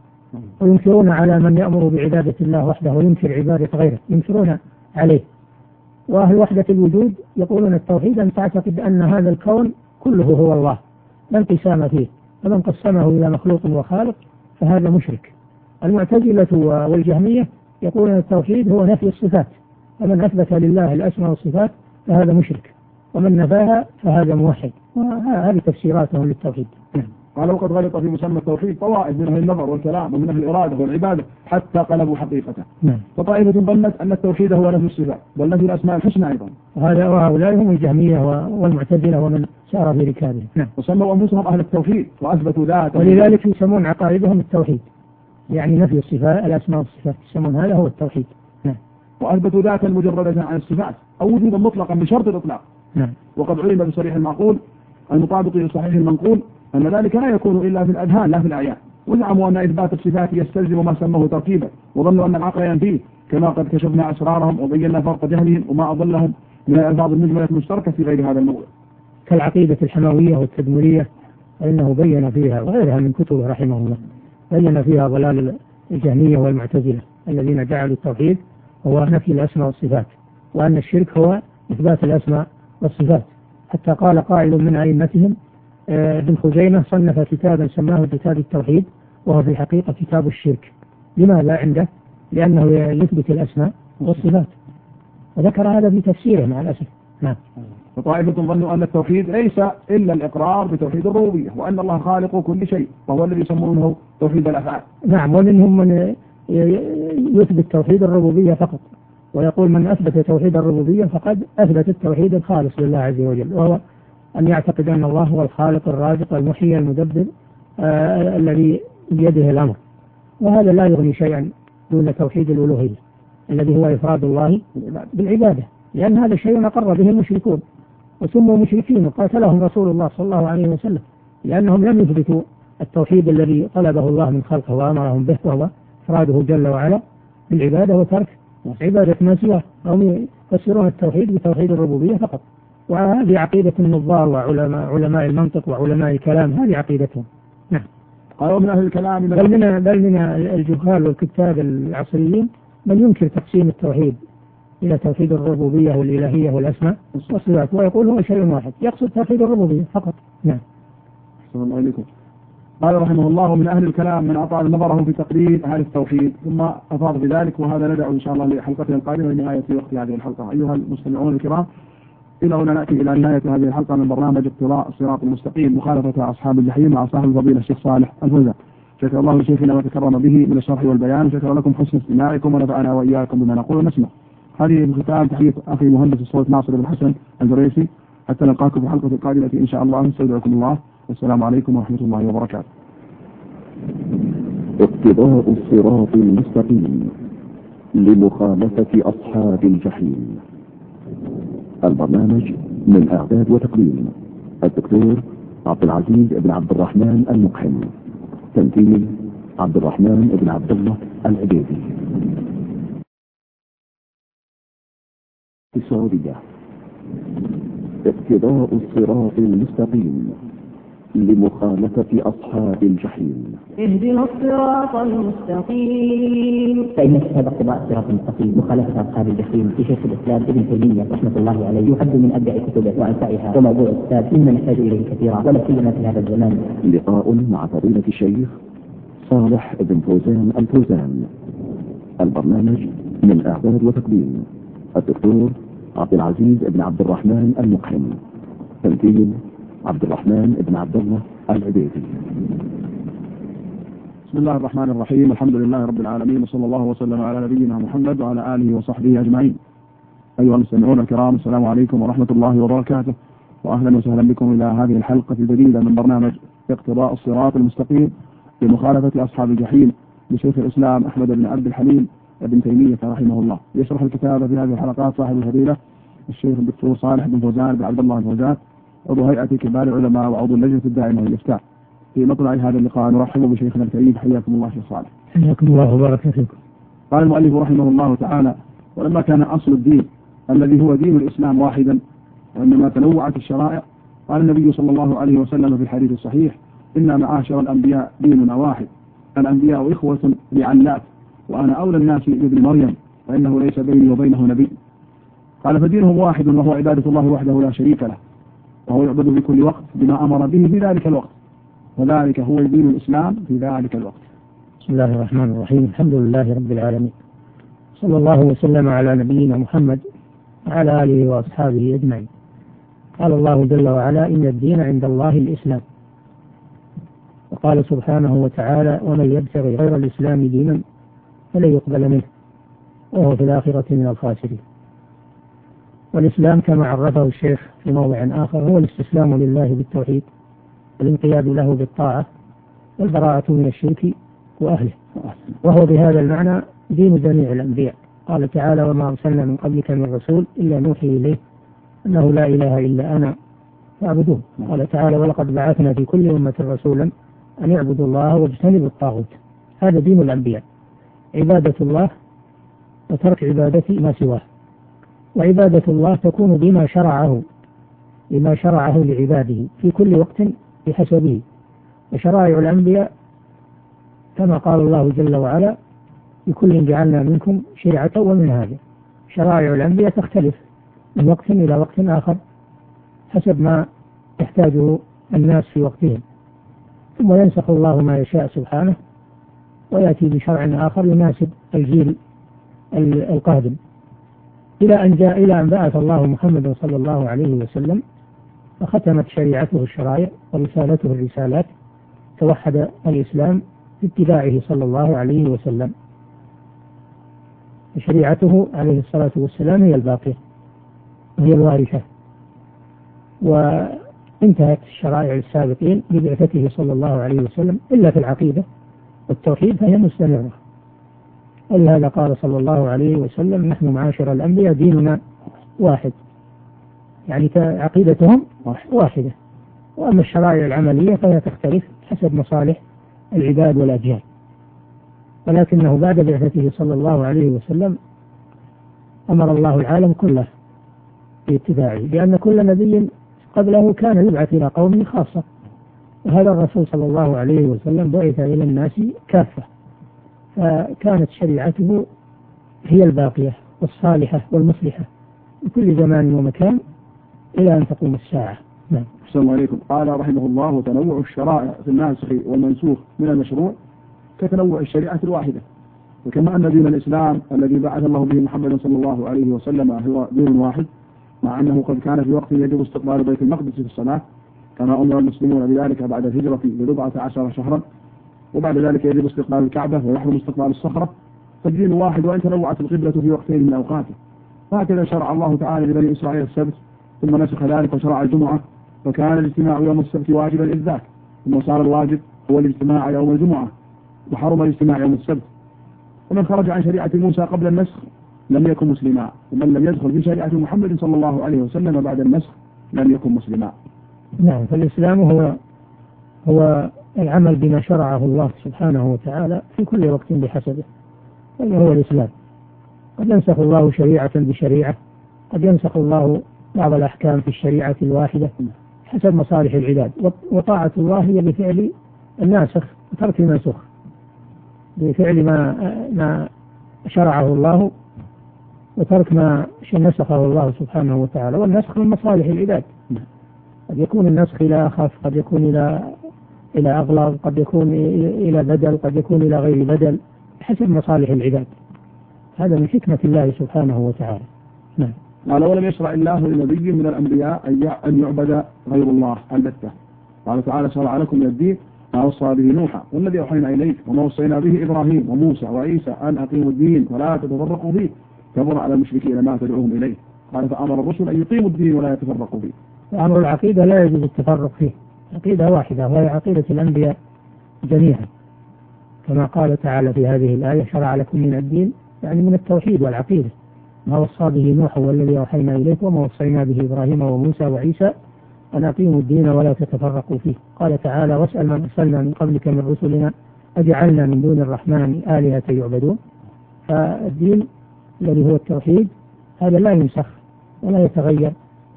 وينكرون على من يأمر بعبادة الله وحده وينكر عبادة غيره، ينكرون عليه. وأهل وحدة الوجود يقولون التوحيد أن تعتقد أن هذا الكون كله هو الله لا انقسام فيه، فمن قسمه إلى مخلوق وخالق فهذا مشرك. المعتزلة والجهمية يقولون التوحيد هو نفي الصفات، فمن أثبت لله الأسماء والصفات فهذا مشرك، ومن نفاها فهذا موحد. وهذه تفسيراتهم للتوحيد. قال وقد غلط في مسمى التوحيد طوائف من أهل النظر والكلام ومن أهل الإرادة والعبادة حتى قلبوا حقيقته. نعم. فطائفة ظنت أن التوحيد هو نفي الصفات بل نفي الأسماء الحسنى أيضا. وهذا وهؤلاء هم الجهمية والمعتزلة ومن سار في ركابهم. نعم. وسموا أنفسهم أهل التوحيد وأثبتوا ذات، ولذلك يسمون عقائدهم التوحيد، يعني نفي الصفات الأسماء والصفات، يسمون هذا هو التوحيد. نعم. وأثبتوا ذاتا مجردة عن الصفات أو وجودا مطلقا بشرط الإطلاق. نعم. وقد علم بصريح المعقول المطابق لصحيح المنقول أن ذلك لا يكون إلا في الأذهان لا في الأعيان، وزعموا أن إثبات الصفات يستلزم ما سموه تركيبا، وظنوا أن العقل ينفيه، كما قد كشفنا أسرارهم وبينا فرق جهلهم وما أضلهم من الألفاظ المجملة المشتركة في غير هذا الموضوع، كالعقيدة الحموية والتدمرية، فإنه بين فيها وغيرها من كتبه رحمه الله، بين فيها ضلال الجهمية والمعتزلة الذين جعلوا التوحيد هو نفي الأسماء والصفات، وأن الشرك هو إثبات الأسماء والصفات. حتى قال قائل من أئمتهم ابن خزيمة صنف كتابا سماه كتاب التوحيد وهو في الحقيقة كتاب الشرك. لماذا عنده؟ لأنه يثبت الأسماء والصفات، وذكر هذا في تفسيره مع الأسف. نعم. وطائفة ظنوا أن التوحيد ليس إلا الإقرار بتوحيد الربوبية، وأن الله خالق كل شيء، وهو الذي يسمونه توحيد الأفعال. نعم. ومنهم من يثبت توحيد الربوبية فقط، ويقول من أثبت توحيد الربوبية فقد أثبت التوحيد الخالص لله عز وجل، وهو أن يعتقد أن الله هو الخالق الرازق المحيي المدبر آه الذي بيده الأمر، وهذا لا يغني شيئا دون توحيد الألوهية الذي هو إفراد الله بالعبادة، لأن هذا شيء أقر به المشركون وسموا مشركين وقاتلهم رسول الله صلى الله عليه وسلم، لأنهم لم يثبتوا التوحيد الذي طلبه الله من خلقه وأمرهم به، وهو إفراده جل وعلا بالعبادة وترك عبادة ما سواه. هم يفسرون التوحيد بتوحيد الربوبية فقط، وهذه عقيدة النظار وعلماء علماء المنطق وعلماء الكلام، هذه عقيدتهم. نعم. قالوا من أهل الكلام بل من بل من الجهال والكتاب العصريين من ينكر تقسيم التوحيد إلى توحيد الربوبية والإلهية والأسماء والصفات، ويقول هو شيء واحد، يقصد توحيد الربوبية فقط. نعم. السلام عليكم. قال رحمه الله من أهل الكلام من أطال نظره في تقرير أهل التوحيد ثم أفاض بذلك، وهذا ندعو إن شاء الله لحلقتنا القادمة لنهاية وقت هذه الحلقة. أيها المستمعون الكرام، إلى هنا نأتي إلى نهاية هذه الحلقة من برنامج اقتضاء الصراط المستقيم مخالفة أصحاب الجحيم مع صاحب الفضيلة الشيخ صالح الفوزان. شكر الله لشيخنا ما تكرم به من الشرح والبيان، وشكر لكم حسن استماعكم ونفعنا وإياكم بما نقول ونسمع. هذه الختام تحية أخي مهندس الصوت ناصر بن حسن الجريسي، حتى نلقاكم في الحلقة القادمة إن شاء الله. استودعكم الله والسلام عليكم ورحمة الله وبركاته. اقتضاء الصراط المستقيم لمخالفة أصحاب الجحيم. البرنامج من إعداد وتقديم الدكتور عبد العزيز بن عبد الرحمن المقحم، تمثيل عبد الرحمن بن عبد الله العبيدي. السعودية. اقتضاء الصراط المستقيم لمخالفة أصحاب الجحيم. اهدنا الصراط المستقيم. فإن كتاب اقتضاء الصراط المستقيم مخالفة أصحاب الجحيم في شيخ الإسلام ابن تيمية رحمة الله عليه يعد من أبدع كتبه وأنفعها، وموضوع الكتاب مما نحتاج إليه كثيرا ولا سيما في هذا الزمان. لقاء مع فضيلة الشيخ صالح بن فوزان الفوزان. البرنامج من إعداد وتقديم الدكتور عبد العزيز بن عبد الرحمن المقحم، تمثيل عبد الرحمن بن عبد الله العبيدي. بسم الله الرحمن الرحيم. الحمد لله رب العالمين، وصلى الله وسلم على نبينا محمد وعلى آله وصحبه أجمعين. أيها المستمعون الكرام، السلام عليكم ورحمة الله وبركاته، وأهلا وسهلا بكم إلى هذه الحلقة الجديدة من برنامج اقتضاء الصراط المستقيم بمخالفة أصحاب الجحيم لشيخ الإسلام أحمد بن عبد الحليم ابن تيمية رحمه الله. يشرح الكتاب في هذه الحلقات صاحب الفضيلة الشيخ الدكتور صالح بن فوزان بن عبد الله الفوزان، عضو هيئة كبار العلماء وعضو اللجنة الدائمة للإفتاء. في مطلع هذا اللقاء نرحب بشيخنا الكريم، حياكم الله شيخ صالح. حياكم الله وبارك فيكم. قال المؤلف رحمه الله تعالى: ولما كان أصل الدين الذي هو دين الإسلام واحدا، وإنما تنوعت الشرائع، قال النبي صلى الله عليه وسلم في الحديث الصحيح: إنا معاشر الأنبياء ديننا واحد، الأنبياء إخوة لعلات، وأنا أولى الناس بابن مريم، فإنه ليس بيني وبينه نبي. قال: فدينهم واحد، وهو عبادة الله وحده لا شريك له، وهو يعبد في كل وقت بما أمر به في ذلك الوقت، وذلك هو دين الإسلام في ذلك الوقت. بسم الله الرحمن الرحيم. الحمد لله رب العالمين، صلى الله وسلم على نبينا محمد وعلى آله وأصحابه أجمعين. قال الله جل وعلا: إن الدين عند الله الإسلام. وقال سبحانه وتعالى: ومن يبتغي غير الإسلام دينا فلن يقبل منه وهو في الآخرة من الخاسرين. والإسلام كما عرفه الشيخ في موضع آخر هو الاستسلام لله بالتوحيد، والانقياد له بالطاعة، والبراءة من الشرك وأهله، وهو بهذا المعنى دين جميع الأنبياء. قال تعالى: وما أرسلنا من قبلك من رسول إلا نوحي إليه أنه لا إله إلا أنا فاعبدوه. قال تعالى: ولقد بعثنا في كل أمة رسولا أن يعبدوا الله واجتنبوا الطاغوت. هذا دين الأنبياء، عبادة الله وترك عبادة ما سواه. وعبادة الله تكون بما شرعه بما شرعه لعباده في كل وقت بحسبه. وشرائع الأنبياء كما قال الله جل وعلا: لكل جعلنا منكم شرعة ومنهاجا. شرائع الأنبياء تختلف من وقت إلى وقت آخر حسب ما يحتاجه الناس في وقتهم، ثم ينسخ الله ما يشاء سبحانه ويأتي بشرع آخر يناسب الجيل القادم، إلى أن جاء إلى أن بعث الله محمد صلى الله عليه وسلم، فختمت شريعته الشرائع ورسالته الرسالات، توحد الإسلام باتباعه صلى الله عليه وسلم. شريعته عليه الصلاة والسلام هي الباقية وهي الوارثة، وانتهت الشرائع السابقين ببعثته صلى الله عليه وسلم إلا في العقيدة والتوحيد فهي مستمرة. ولهذا قال صلى الله عليه وسلم: نحن معاشر الأنبياء ديننا واحد، يعني عقيدتهم واحدة، وأما الشرائع العملية فهي تختلف حسب مصالح العباد والأجيال. ولكنه بعد بعثته صلى الله عليه وسلم أمر الله العالم كله باتباعه، لأن كل نبي قبله كان يبعث إلى قومه خاصة، وهذا الرسول صلى الله عليه وسلم بعث إلى الناس كافة، فكانت شريعته هي الباقية والصالحة والمصلحة لكل زمان ومكان إلى أن تقوم الساعة. نعم. السلام عليكم. قال رحمه الله: تنوع الشرائع في الناسخ والمنسوخ من المشروع كتنوع الشريعة الواحدة، وكما أن دين الإسلام الذي بعث الله به محمد صلى الله عليه وسلم هو دين واحد، مع أنه قد كان في وقت يجب استقبال بيت المقدس في الصلاة كما أمر المسلمون بذلك بعد الهجرة ببضعة عشر شهرا، وبعد ذلك يجب استقبال الكعبة ويحرم استقبال الصخرة، فالدين واحد وإن تنوعت القبلة في وقتين من أوقاته. هكذا شرع الله تعالى لبني إسرائيل السبت، ثم نسخ ذلك وشرع الجمعة، فكان الاجتماع يوم السبت واجبا إذ ذاك، ثم صار الواجب هو الاجتماع يوم الجمعة، وحرم الاجتماع يوم السبت. ومن خرج عن شريعة موسى قبل النسخ لم يكن مسلما، ومن لم يدخل في شريعة محمد صلى الله عليه وسلم بعد النسخ لم يكن مسلما. نعم. فالإسلام هو هو العمل بما شرعه الله سبحانه وتعالى في كل وقت بحسبه، هذا هو الإسلام. قد ينسخ الله شريعة بشريعة، قد ينسخ الله بعض الأحكام في الشريعة الواحدة حسب مصالح العباد، وطاعة الله هي بفعل الناسخ وترك المنسوخ، بفعل ما ما شرعه الله وترك ما نسخه الله سبحانه وتعالى. والنسخ من مصالح العباد، قد يكون النسخ إلى أخف، قد يكون إلى إلى أغلظ، قد يكون إلى بدل، قد يكون إلى غير بدل حسب مصالح العباد. هذا من حكمة الله سبحانه وتعالى. نعم. قال: ولم يشرع الله لنبي من الأنبياء أن يعبد غير الله البتة. قال تعالى: شرع لكم من الدين ما وصى به نوحا والذي أوحينا إليك وما وصينا به إبراهيم وموسى وعيسى أن أقيموا الدين ولا تتفرقوا فيه كبر على المشركين ما تدعوهم إليه. قال فأمر الرسل أن يقيموا الدين ولا يتفرقوا فيه. أمر العقيدة لا يجوز التفرق فيه، عقيدة واحدة وهي عقيدة الأنبياء جميعا، كما قال تعالى في هذه الآية شرع لكم من الدين يعني من التوحيد والعقيدة ما وصى به نوح والذي أوحينا إليك وما وصينا به إبراهيم وموسى وعيسى أن أقيموا الدين ولا تتفرقوا فيه. قال تعالى واسأل من أرسلنا من قبلك من رسلنا أجعلنا من دون الرحمن آلهة يعبدون. فالدين الذي هو التوحيد هذا لا ينسخ ولا يتغير،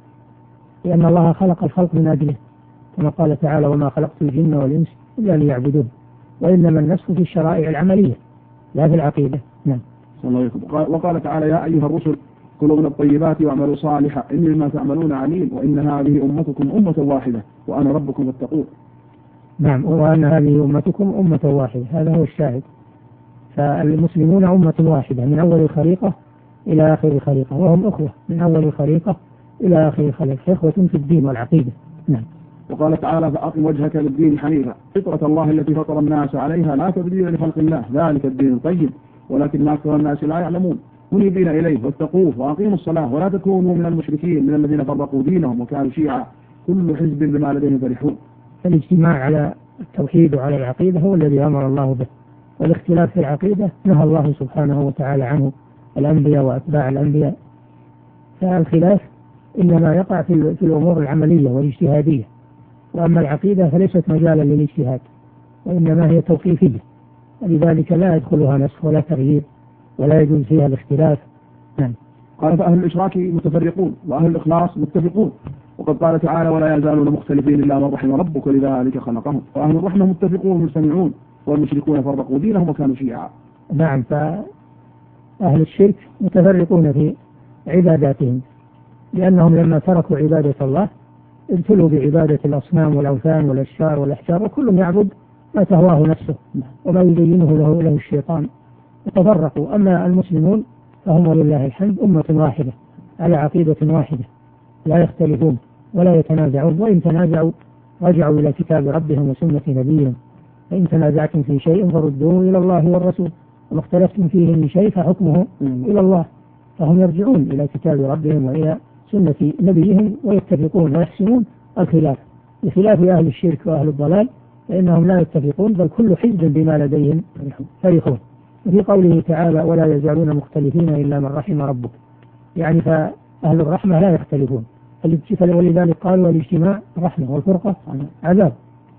لأن الله خلق الخلق من أجله، كما قال تعالى وما خلقت الجن والإنس إلا ليعبدون. وإنما النسخ في الشرائع العملية لا في العقيدة. نعم. وقال تعالى يا أيها الرسل كلوا من الطيبات واعملوا صالحا إني بما تعملون عليم وإن هذه أمتكم أمة واحدة وأنا ربكم فاتقون. نعم، وأن هذه أمتكم أمة واحدة، هذا هو الشاهد. فالمسلمون أمة واحدة من أول الخليقة إلى آخر الخليقة، وهم أخوة من أول الخليقة إلى آخر الخليقة، إخوة في الدين والعقيدة. نعم. وقال تعالى فأقم وجهك للدين حنيفا فطرة الله التي فطر الناس عليها لا تبديل لخلق الله ذلك الدين القيم ولكن أكثر الناس لا يعلمون منيبين إليه واتقوه وأقيموا الصلاة ولا تكونوا من المشركين من الذين فرقوا دينهم وكانوا شيعا كل حزب بما لديهم فرحون. الاجتماع على التوحيد وعلى العقيدة هو الذي أمر الله به، والاختلاف في العقيدة نهى الله سبحانه وتعالى عنه الأنبياء وأتباع الأنبياء. فالخلاف إنما يقع في الأمور العملية والاجتهادية، وأما العقيدة فليست مجالا للاجتهاد وإنما هي توقيفية، ولذلك لا يدخلها نسخ ولا تغيير ولا يجوز فيها الاختلاف. نعم. قال فأهل الإشراك متفرقون وأهل الإخلاص متفقون، وقد قال تعالى ولا يزالون مختلفين إلا من رحم ربك لذلك خلقهم. وأهل الرحمة متفقون مجتمعون والمشركون فرقوا دينهم وكانوا شيعا. نعم. فأهل الشرك متفرقون في عباداتهم لأنهم لما تركوا عبادة الله ابتلوا بعبادة الأصنام والأوثان والأشجار والأحجار، وكل يعبد ما تهواه نفسه وما يبينه له, له الشيطان، وتفرقوا. أما المسلمون فهم ولله الحمد أمة واحدة على عقيدة واحدة لا يختلفون ولا يتنازعون، وإن تنازعوا رجعوا إلى كتاب ربهم وسنة نبيهم. فإن تنازعتم في شيء فردوه إلى الله والرسول وما اختلفتم فيه من شيء فحكمه إلى الله. فهم يرجعون إلى كتاب ربهم وإلى سنة نبيهم ويتفقون ويحسنون الخلاف، بخلاف أهل الشرك وأهل الضلال فإنهم لا يتفقون بل كل حزب بما لديهم فرحون. وفي قوله تعالى ولا يزالون مختلفين إلا من رحم ربك، يعني فأهل الرحمة لا يختلفون، ولذلك قالوا الاجتماع رحمة والفرقة عذاب.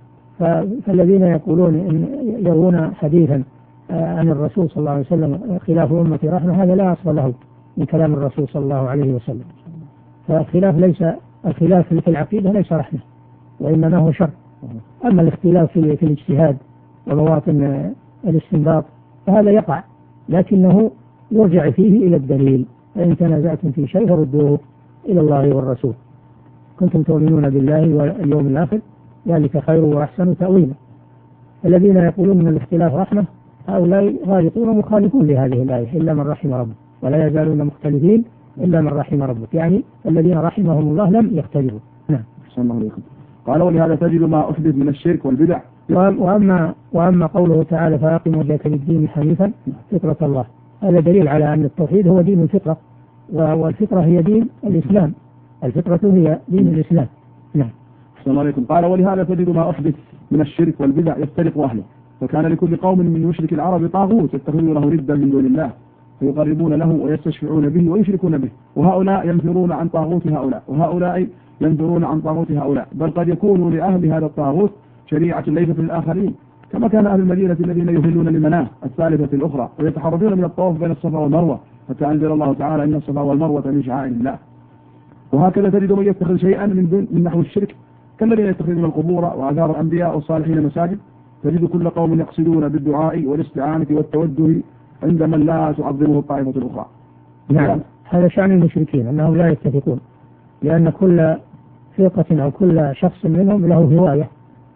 فالذين يقولون إن يروون حديثا عن الرسول صلى الله عليه وسلم خلاف أمة رحمة هذا لا أصل له من كلام الرسول صلى الله عليه وسلم. فالخلاف ليس الخلاف في العقيدة ليس رحمة وإنما هو شر. أما الاختلاف في, في الاجتهاد ومواطن الاستنباط فهذا يقع، لكنه يرجع فيه إلى الدليل. فإن تنازعتم في شيء فردوه إلى الله والرسول كنتم تؤمنون بالله واليوم الآخر ذلك خير وأحسن تأويلا. الذين يقولون من الاختلاف رحمة هؤلاء غالطون ومخالفون لهذه الآية إلا من رحم ربك ولا يزالون مختلفين إلا من رحم ربك، يعني الذين رحمهم الله لم يختلفوا. نعم. الله عليكم. قال ولهذا تجد ما أحدث من الشرك والبدع. وأما, وأما قوله تعالى فأقم وجهك للدين حنيفا فطرة الله، هذا دليل على أن التوحيد هو دين الفطرة، والفطرة هي دين الإسلام، الفطرة هي دين الإسلام. نعم. السلام عليكم. قال ولهذا تجد ما أحدث من الشرك والبدع يفترق أهله، فكان لكل قوم من مشرك العرب طاغوت يتخذونه ردا من دون الله فيقربون له ويستشفعون به ويشركون به، وهؤلاء ينفرون عن طاغوت هؤلاء وهؤلاء ينفرون عن طاغوت هؤلاء، بل قد يكون لأهل هذا الطاغوت شريعة ليست للآخرين، كما كان أهل المدينة الذين يهلون لمناه الثالثة الأخرى ويتحرجون من الطواف بين الصفا والمروة، حتى أنزل الله تعالى إن الصفا والمروة من شعائر الله. وهكذا تجد من يتخذ شيئا من, من نحو الشرك كالذين يتخذون القبور وآثار الأنبياء والصالحين مساجد. تجد كل قوم يقصدون بالدعاء والاستعانة والتوجه عند من لا تعظمه الطائفة الأخرى. نعم. هذا شأن المشركين أنهم لا يتفقون، لأن كل فرقة أو كل شخص منهم له هواية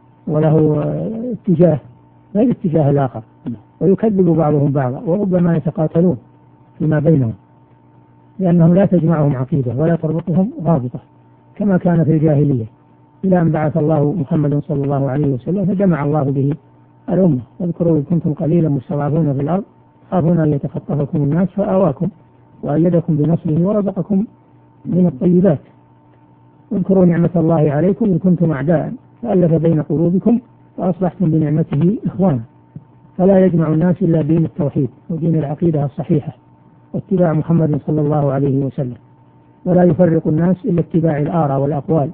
وله اتجاه غير اتجاه الآخر، ويكذب بعضهم بعضا وربما يتقاتلون فيما بينهم، لأنهم لا تجمعهم عقيدة ولا تربطهم رابطة كما كان في الجاهلية. إلى أن بعث الله محمد صلى الله عليه وسلم فجمع الله به الأمة. واذكروا إذ كنتم قليلا مستضعفون في الأرض تخافون أن يتخطفكم الناس فآواكم وأيدكم بنصره ورزقكم من الطيبات. واذكروا نعمة الله عليكم إن كنتم أعداء فألف بين قلوبكم وأصبحتم بنعمته إخوانا. فلا يجمع الناس إلا دين التوحيد ودين العقيدة الصحيحة واتباع محمد صلى الله عليه وسلم، ولا يفرق الناس إلا اتباع الآراء والأقوال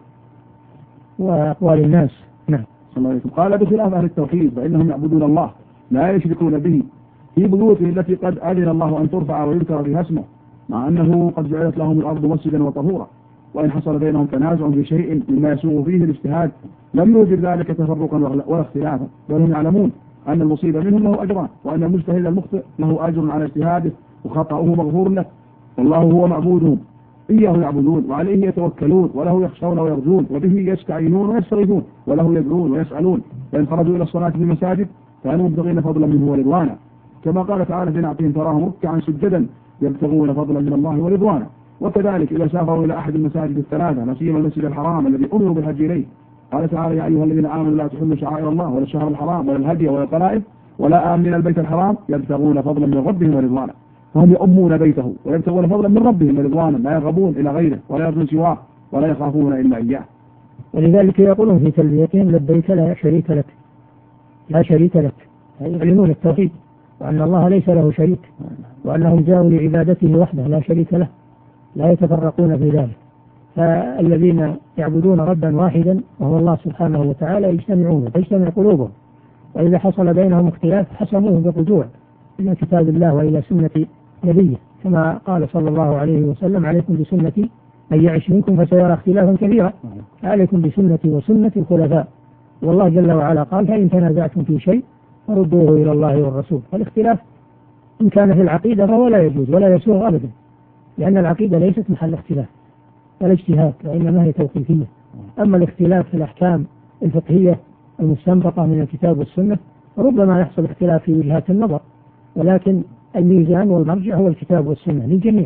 وأقوال الناس. نعم. قال بخلاف أهل التوحيد فإنهم يعبدون الله لا يشركون به في بيوته التي قد أذن الله أن ترفع ويذكر بها اسمه، مع أنه قد جعلت لهم الأرض مسجدا وطهورا. وإن حصل بينهم تنازع في شيء مما يسوغ فيه الاجتهاد لم يوجد ذلك تفرقا ولا اختلافا، بل هم يعلمون أن المصيب منهم له أجران، وأن المجتهد المخطئ له أجر على اجتهاده وخطأه مغفور له، والله هو معبودهم إياه يعبدون وعليه يتوكلون وله يخشون ويرجون وبه يستعينون ويستغيثون وله يدعون ويسألون. فإن خرجوا إلى الصلاة في المساجد كانوا مبتغين فضلا منه ورضوانا، كما قال تعالى في نعتهم تراهم ركعا سجدا يبتغون فضلا من الله ورضوانا. وكذلك إذا سافروا إلى أحد المساجد الثلاثة لا سيما المسجد الحرام الذي أمروا بالحج إليه قال تعالى يا أيها الذين آمنوا لا تحلوا شعائر الله ولا الشهر الحرام ولا الهدي ولا القلائد ولا آمنين البيت الحرام يبتغون فضلا من ربهم ورضوانا. فهم يؤمون بيته ويبتغون فضلا من ربهم ورضوانا لا يرغبون إلى غيره ولا يرجون سواه ولا يخافون إلا إياه. ولذلك يقولون في تلبيتهم لبيك لا شريك لك لا شريك لك، يعلنون التوحيد وأن الله ليس له شريك وأنهم جاءوا لعبادته وحده لا شريك له، لا يتفرقون في ذلك. فالذين يعبدون ربا واحدا وهو الله سبحانه وتعالى يجتمعون تجتمع قلوبهم، وإذا حصل بينهم اختلاف حسموه بالرجوع إلى كتاب الله وإلى سنة نبيه، كما قال صلى الله عليه وسلم عليكم بسنتي من يعش منكم فسيرى اختلافا كثيرا عليكم بسنتي وسنة الخلفاء. والله جل وعلا قال فإن تنازعتم في شيء فردوه إلى الله والرسول. فالاختلاف إن كان في العقيدة فهو لا يجوز ولا يسوغ أبدا، لأن العقيدة ليست محل اختلاف ولا اجتهاد وإنما هي توقيفية. أما الاختلاف في الأحكام الفقهية المستنبطة من الكتاب والسنة ربما يحصل اختلاف في وجهات النظر، ولكن الميزان والمرجع هو الكتاب والسنة للجميع.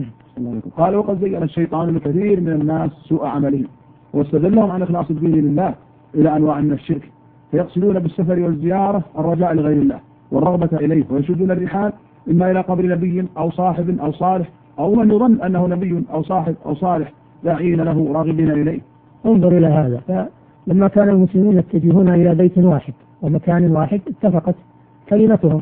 قال وقد زين الشيطان لكثير من الناس سوء عملهم واستدلهم عن إخلاص الدين لله إلى أنواع من الشرك، فيقصدون بالسفر والزيارة الرجاء لغير الله والرغبة إليه، ويشدون الرحال إما إلى قبر نبي أو صاحب أو صالح أو من يظن أنه نبي أو صاحب أو صالح داعين له راغبين إليه. انظر إلى هذا، فلما كان المسلمين يتجهون إلى بيت واحد ومكان واحد اتفقت كلمتهم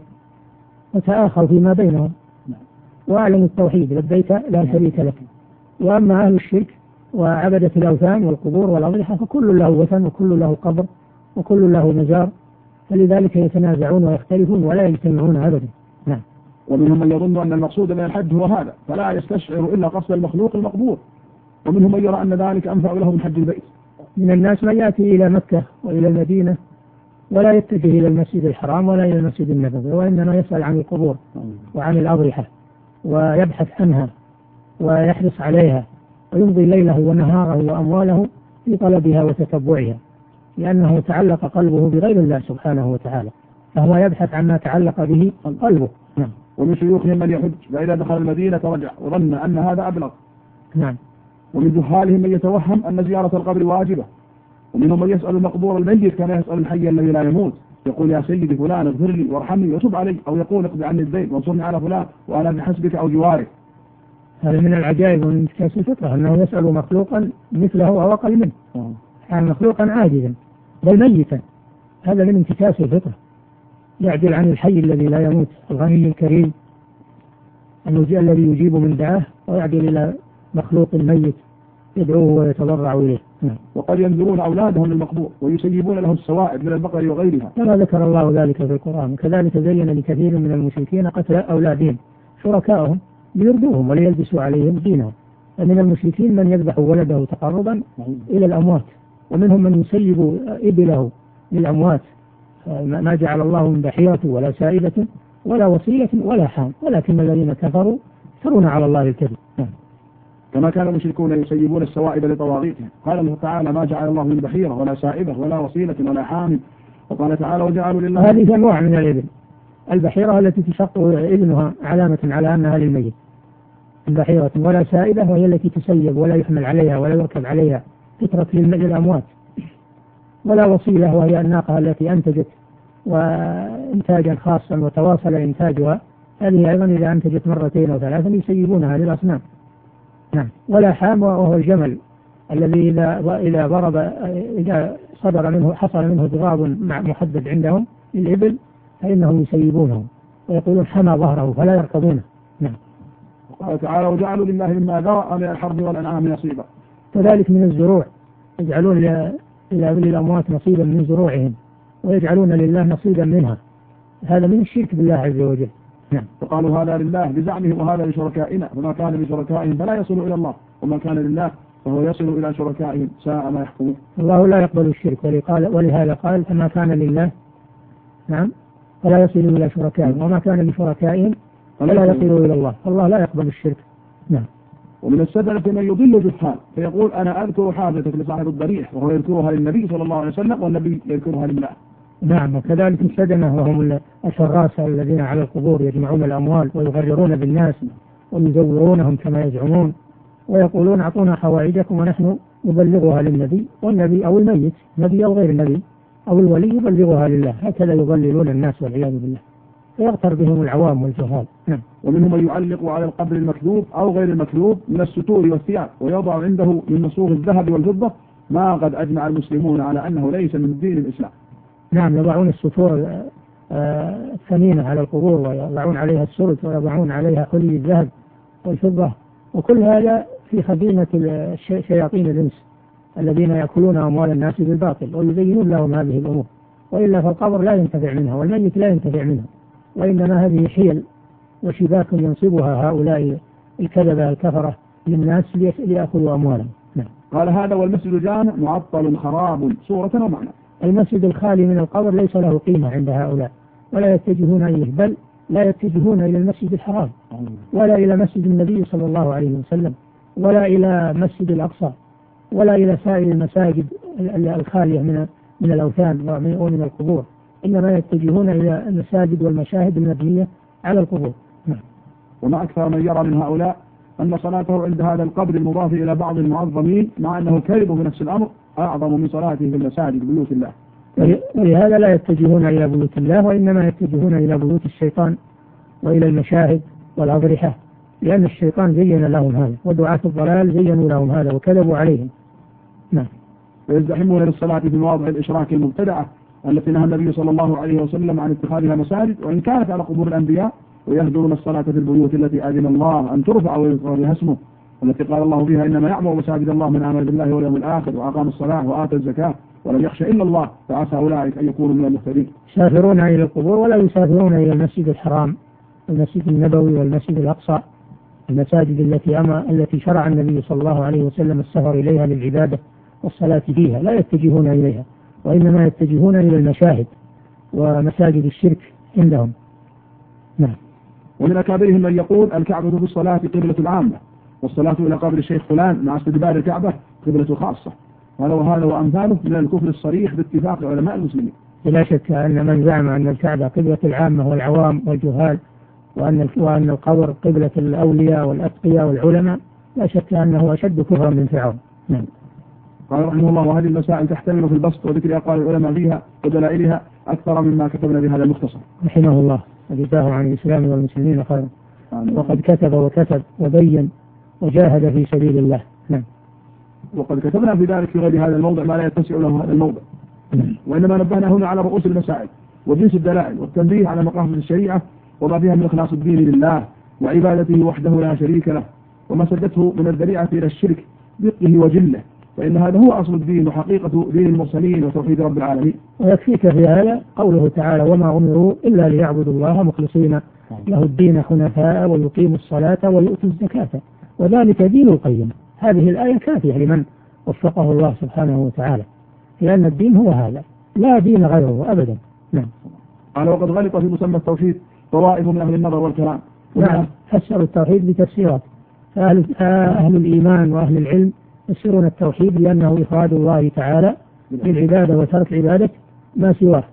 وتآخوا فيما بينهم وأعلنوا التوحيد لبيك لا شريك لك. وأما أهل الشرك وعبدة الأوثان والقبور والأضرحة فكل له وثن وكل له قبر وكل له مزار، فلذلك يتنازعون ويختلفون ولا يجتمعون أبدا. نعم. ومنهم من يظن أن المقصود من الحج هو هذا فلا يستشعر إلا قصد المخلوق المقبور، ومنهم من يرى أن ذلك أنفع له من حج البيت. من الناس من يأتي إلى مكة وإلى المدينة ولا يتجه إلى المسجد الحرام ولا إلى المسجد النبوي، وإنما يسأل عن القبور وعن الأضرحة ويبحث عنها ويحرص عليها ويمضي ليله ونهاره وأمواله في طلبها وتتبعها، لأنه تعلق قلبه بغير الله سبحانه وتعالى، فهو يبحث عما تعلق به قلبه. نعم. ومن شيوخهم من يحج فإذا دخل المدينة رجع وظن أن هذا أبلغ. نعم. ومن جهالهم من يتوهم أن زيارة القبر واجبة، ومنهم من يسأل المقبور الميت كما يسأل الحي الذي لا يموت، يقول يا سيدي فلان اغفر لي وارحمني وتب علي، أو يقول اقضي عني الدين وانصرني على فلان وأنا بحسبك أو جوارك. هذا من العجائب ومن انتكاس الفطرة أنه يسأل مخلوقا مثله أو أقل منه، يعني مخلوقا عاجزا بل ميتا، هذا من انتكاس الفطرة. يعدل عن الحي الذي لا يموت الغني الكريم الذي يجيب من دعاه، ويعدل إلى مخلوق ميت يدعوه ويتضرع إليه. وقد ينذرون أولادهم للمقبور ويسيبون له السوائب من البقر وغيرها، كما ذكر الله ذلك في القرآن. كذلك زين لكثير من المشركين قتل أولادهم شركائهم ليردوهم وليلبسوا عليهم دينهم. فمن المشركين من يذبح ولده تقربا إلى الأموات، ومنهم من يسيب إبله للأموات، ما جعل الله من بحيرة ولا سائبة ولا وصيلة ولا حام، ولكن الذين كفروا يفترون على الله الكذب. كما كان المشركون يسيبون السوائب لطواغيتهم. قال الله تعالى ما جعل الله من بحيرة ولا سائبة ولا وصيلة ولا حام. وقال تعالى وجعلوا لله. هذه أنواع من الإبل. البحيرة التي تشق ابنها علامة على أنها للميت، البحيرة، ولا سائبة وهي التي تسيب ولا يحمل عليها ولا يركب عليها، تترك للأموات ولا وصيلة وهي الناقة التي أنتجت وإنتاجا خاصا وتواصل إنتاجها، هذه أيضا إذا أنتجت مرتين أو ثلاثا يسيبونها للأصنام. نعم. ولا حام وهو الجمل الذي إذا إذا ضرب إذا صدر منه حصل منه ضراب محدد عندهم للإبل فإنهم يسيبونه ويقولون حمى ظهره فلا يركبونه. نعم. وقال تعالى وجعلوا لله مما ذرأ من الحرث والأنعام نصيبا. كذلك من الزروع يجعلون إلى أولي الأموات نصيبا من زروعهم ويجعلون لله نصيبا منها، هذا من الشرك بالله عز وجل. نعم. فقالوا هذا لله بزعمهم وهذا لشركائنا، فما كان لشركائهم فلا يصل إلى الله، وما كان لله فهو يصل إلى شركائهم ساء ما يحكمون. الله لا يقبل الشرك ولهذا قال فما كان لله نعم فلا يصل إلى شركائهم وما كان لشركائهم فلا يصل إلى الله، فالله لا يقبل الشرك. نعم. ومن السدنة من يضل جهال فيقول أنا أذكر حاجتك لصاحب الضريح وهو يذكرها للنبي صلى الله عليه وسلم والنبي يذكرها لله. نعم. وكذلك السدنة وهم الشراسة الذين على القبور يجمعون الأموال ويغررون بالناس ويزورونهم كما يزعمون ويقولون أعطونا حوائجكم ونحن نبلغها للنبي والنبي أو الميت نبي أو غير النبي أو الولي يبلغها لله، هكذا يضللون الناس والعياذ بالله فيغتر بهم العوام والجهال. نعم. ومنهم من يعلق على القبر المكذوب أو غير المكذوب من الستور والثياب ويضع عنده من مصوغ الذهب والفضة ما قد أجمع المسلمون على أنه ليس من دين الإسلام. نعم. يضعون الستور الثمينة على القبور ويضعون عليها السرد ويضعون عليها حلي الذهب والفضة، وكل هذا في خزينة شياطين الإنس الذين يأكلون أموال الناس بالباطل ويزينون لهم هذه الأمور، وإلا فالقبر لا ينتفع منها والميت لا ينتفع منها، وإنما هذه حيل وشباك ينصبها هؤلاء الكذبة الكفرة للناس ليأكلوا أموالهم. نعم. قال هذا والمسجد الجامع معطل خراب صورة ومعنى. المسجد الخالي من القبر ليس له قيمة عند هؤلاء ولا يتجهون إليه، بل لا يتجهون إلى المسجد الحرام ولا إلى مسجد النبي صلى الله عليه وسلم ولا إلى مسجد الأقصى ولا إلى سائر المساجد الخالية من من الأوثان ومن القبور، إنما يتجهون إلى المساجد والمشاهد المبنية على القبور. نعم. وما أكثر من يرى من هؤلاء أن صلاته عند هذا القبر المضاف إلى بعض المعظمين مع أنه كذب في نفس الأمر أعظم من صلاته في المساجد بيوت الله، ولهذا لا يتجهون إلى بيوت الله وإنما يتجهون إلى بيوت الشيطان وإلى المشاهد والأضرحة، لأن الشيطان زين لهم هذا ودعاة الضلال زينوا لهم هذا وكذبوا عليهم. نعم. ويزدحمون للصلاة في مواضع الإشراك المبتدعة التي نهى النبي صلى الله عليه وسلم عن اتخاذها مساجد وإن كانت على قبور الأنبياء، ويهدرون الصلاة في البيوت التي آذن الله أن ترفع ويذكر بها اسمه والتي قال الله فيها إنما يعمر مساجد الله من آمن بالله واليوم الآخر وأقام الصلاة وآتى الزكاة ولم يخشى إلا الله فعسى أولئك أن يكونوا من المهتدين. يسافرون إلى القبور ولا يسافرون إلى المسجد الحرام المسجد النبوي والمسجد الأقصى، المساجد التي أما التي شرع النبي صلى الله عليه وسلم السفر إليها للعبادة والصلاة فيها، لا يتجهون إليها وإنما يتجهون إلى المشاهد ومساجد الشرك عندهم. نعم. ومن أكابرهم من يقول الكعبة في الصلاة قبلة العامة والصلاة إلى قبر الشيخ فلان مع استدبار الكعبة قبلة خاصة، هذا وهذا وأمثاله من الكفر الصريح باتفاق علماء المسلمين. لا شك أن من زعم أن الكعبة قبلة العامة والعوام والجهال وأن وأن القبر قبلة الأولياء والأتقياء والعلماء لا شك أنه أشد كفرا من فرعون. نعم. قال رحمه الله وهذه المسائل تحتمل في البسط وذكر أقوال العلماء فيها ودلائلها أكثر مما كتبنا بهذا المختصر. رحمه الله وجزاه عن الإسلام والمسلمين خيرا، وقد كتب وكتب وبين وجاهد في سبيل الله. نعم. وقد كتبنا في ذلك في غير هذا الموضع ما لا يتسع له هذا الموضع. نعم. وإنما نبهنا هنا على رؤوس المسائل وجنس الدلائل والتنبيه على مقاصد الشريعة وما فيها من إخلاص الدين لله وعبادته وحده لا شريك له وما سدته من الذريعة إلى الشرك دقه وجله، فإن هذا هو أصل الدين وحقيقة دين المرسلين وتوحيد رب العالمين. ويكفيك في هذا قوله تعالى وما أمروا إلا ليعبدوا الله مخلصين له الدين حنفاء ويقيموا الصلاة ويؤتوا الزكاة وذلك دين القيم. هذه الآية كافية لمن وفقه الله سبحانه وتعالى، لأن الدين هو هذا لا دين غيره أبدا. نعم. قال وقد غلط في مسمى التوحيد طوائف من أهل النظر والكلام. نعم. فسروا التوحيد بتفسيرات، فأهل أهل الإيمان وأهل العلم يفسرون التوحيد لأنه إفراد الله تعالى بالعبادة وترك عبادة ما سواه،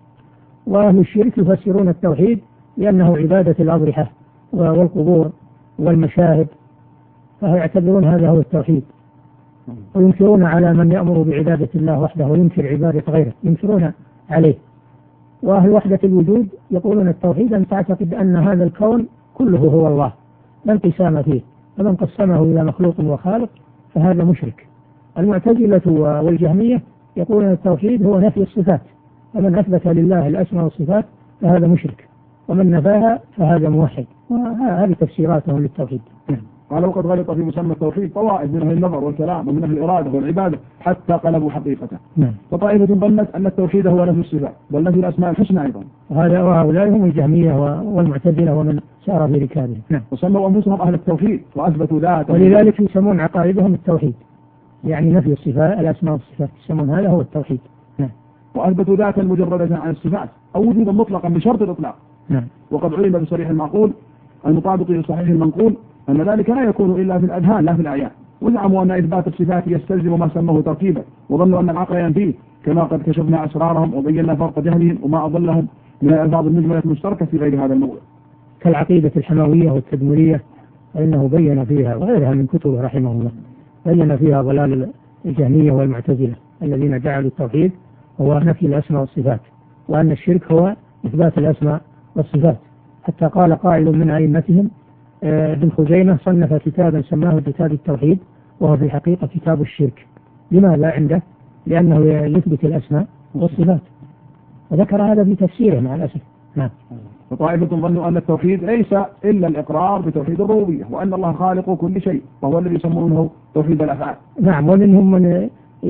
وأهل الشرك يفسرون التوحيد لأنه عبادة الأضرحة والقبور والمشاهد، فيعتبرون هذا هو التوحيد. وينكرون على من يأمر بعبادة الله وحده وينكر عبادة غيره، ينكرون عليه. وأهل وحدة الوجود يقولون التوحيد أن تعتقد أن هذا الكون كله هو الله لا انقسام فيه، فمن قسمه إلى مخلوق وخالق فهذا مشرك. المعتزلة والجهمية يقولون التوحيد هو نفي الصفات، فمن أثبت لله الأسماء والصفات فهذا مشرك، ومن نفاها فهذا موحد. وهذه تفسيراتهم للتوحيد. قال وقد غلط في مسمى التوحيد طوائف من أهل النظر والكلام ومن أهل الإرادة والعبادة حتى قلبوا حقيقته. نعم. فطائفة ظنت أن التوحيد هو نفي الصفات بل نفي الأسماء الحسنى أيضا. وهذا وهؤلاء هم الجهمية والمعتزلة ومن سار في ركابهم. نعم. وسموا أنفسهم أهل التوحيد وأثبتوا ذاته، ولذلك يسمون عقائدهم التوحيد، يعني نفي الصفات الأسماء والصفات، يسمون هذا هو التوحيد. نعم. وأثبتوا ذاتا مجردة عن الصفات أو وجودا مطلقا بشرط الإطلاق. نعم. وقد علم بصريح المعقول المطابق لصحيح المنقول أن ذلك لا يكون إلا في الأذهان لا في الأعيان، وزعموا أن إثبات الصفات يستلزم ما سموه تركيبا، وظنوا أن العقل ينفيه، كما قد كشفنا أسرارهم وبينا فرق جهلهم وما أضلهم من الألفاظ المجملة المشتركة في غير هذا الموضوع، كالعقيدة الحموية والتدمرية، فإنه بين فيها وغيرها من كتبه رحمه الله بين فيها ضلال الجهمية والمعتزلة الذين جعلوا التوحيد هو نفي الأسماء والصفات، وأن الشرك هو إثبات الأسماء والصفات. حتى قال قائل من أئمتهم ابن خزيمة صنف كتابا سماه كتاب التوحيد وهو في الحقيقة كتاب الشرك. لماذا عنده؟ لأنه يثبت الأسماء والصفات، وذكر هذا في تفسيره مع الأسف. نعم. وطائفة ظنوا أن التوحيد ليس إلا الإقرار بتوحيد الربوبية وأن الله خالق كل شيء، وهو الذي يسمونه توحيد الأفعال. نعم. ومنهم من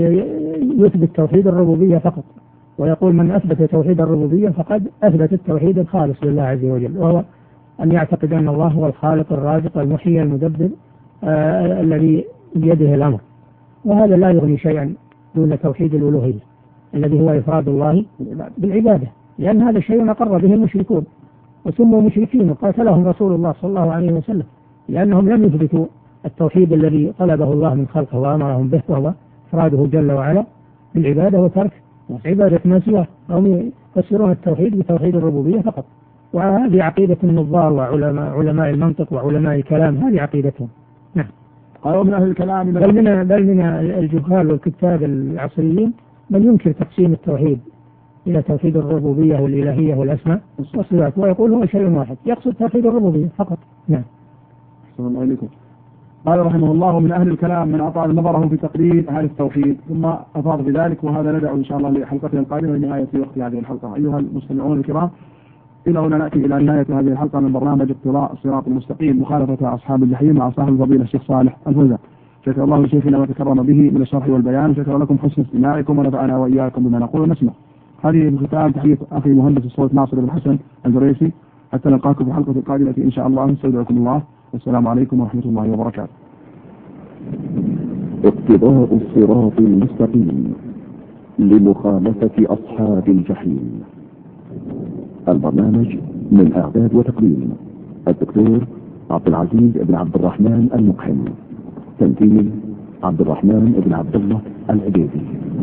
يثبت توحيد الربوبية فقط، ويقول من أثبت توحيد الربوبية فقد أثبت التوحيد الخالص لله عز وجل، وهو أن يعتقد أن الله هو الخالق الرازق المحيي المدبر آه الذي بيده الأمر، وهذا لا يغني شيئا دون توحيد الألوهية الذي هو إفراد الله بالعبادة، لأن هذا شيء أقر به المشركون وسموا مشركين وقاتلهم رسول الله صلى الله عليه وسلم، لأنهم لم يثبتوا التوحيد الذي طلبه الله من خلقه وأمرهم به، وهو إفراده جل وعلا بالعبادة وترك عبادة ما سواه. هم يفسرون التوحيد بتوحيد الربوبية فقط، وهذه عقيدة النظار وعلماء علماء المنطق وعلماء الكلام، هذه عقيدتهم. نعم. قالوا من أهل الكلام بل من بل من الجهال والكتاب العصريين من ينكر تقسيم التوحيد إلى توحيد الربوبية والإلهية والأسماء والصفات، ويقول هو شيء واحد، يقصد توحيد الربوبية فقط. نعم. السلام عليكم. قال رحمه الله من أهل الكلام من أطال نظره في تقرير أهل التوحيد ثم أفاض بذلك، وهذا ندعو إن شاء الله لحلقتنا القادمة لنهاية وقت هذه الحلقة. أيها المستمعون الكرام، إلى هنا نأتي إلى نهاية هذه الحلقة من برنامج اقتضاء الصراط المستقيم مخالفة أصحاب الجحيم مع صاحب الفضيلة الشيخ صالح الفوزان. شكر الله لشيخنا وتكرم به من الشرح والبيان، وشكر لكم حسن استماعكم ونفعنا وإياكم بما نقول ونسمع. هذه الختام تحية أخي مهندس الصوت ناصر بن حسن الجريسي، حتى نلقاكم في الحلقة القادمة إن شاء الله. نستودعكم الله والسلام عليكم ورحمة الله وبركاته. اقتضاء الصراط المستقيم لمخالفة أصحاب الجحيم. البرنامج من إعداد وتقديم الدكتور عبد العزيز بن عبد الرحمن المقحم، تمثيل عبد الرحمن بن عبد الله العبيدي.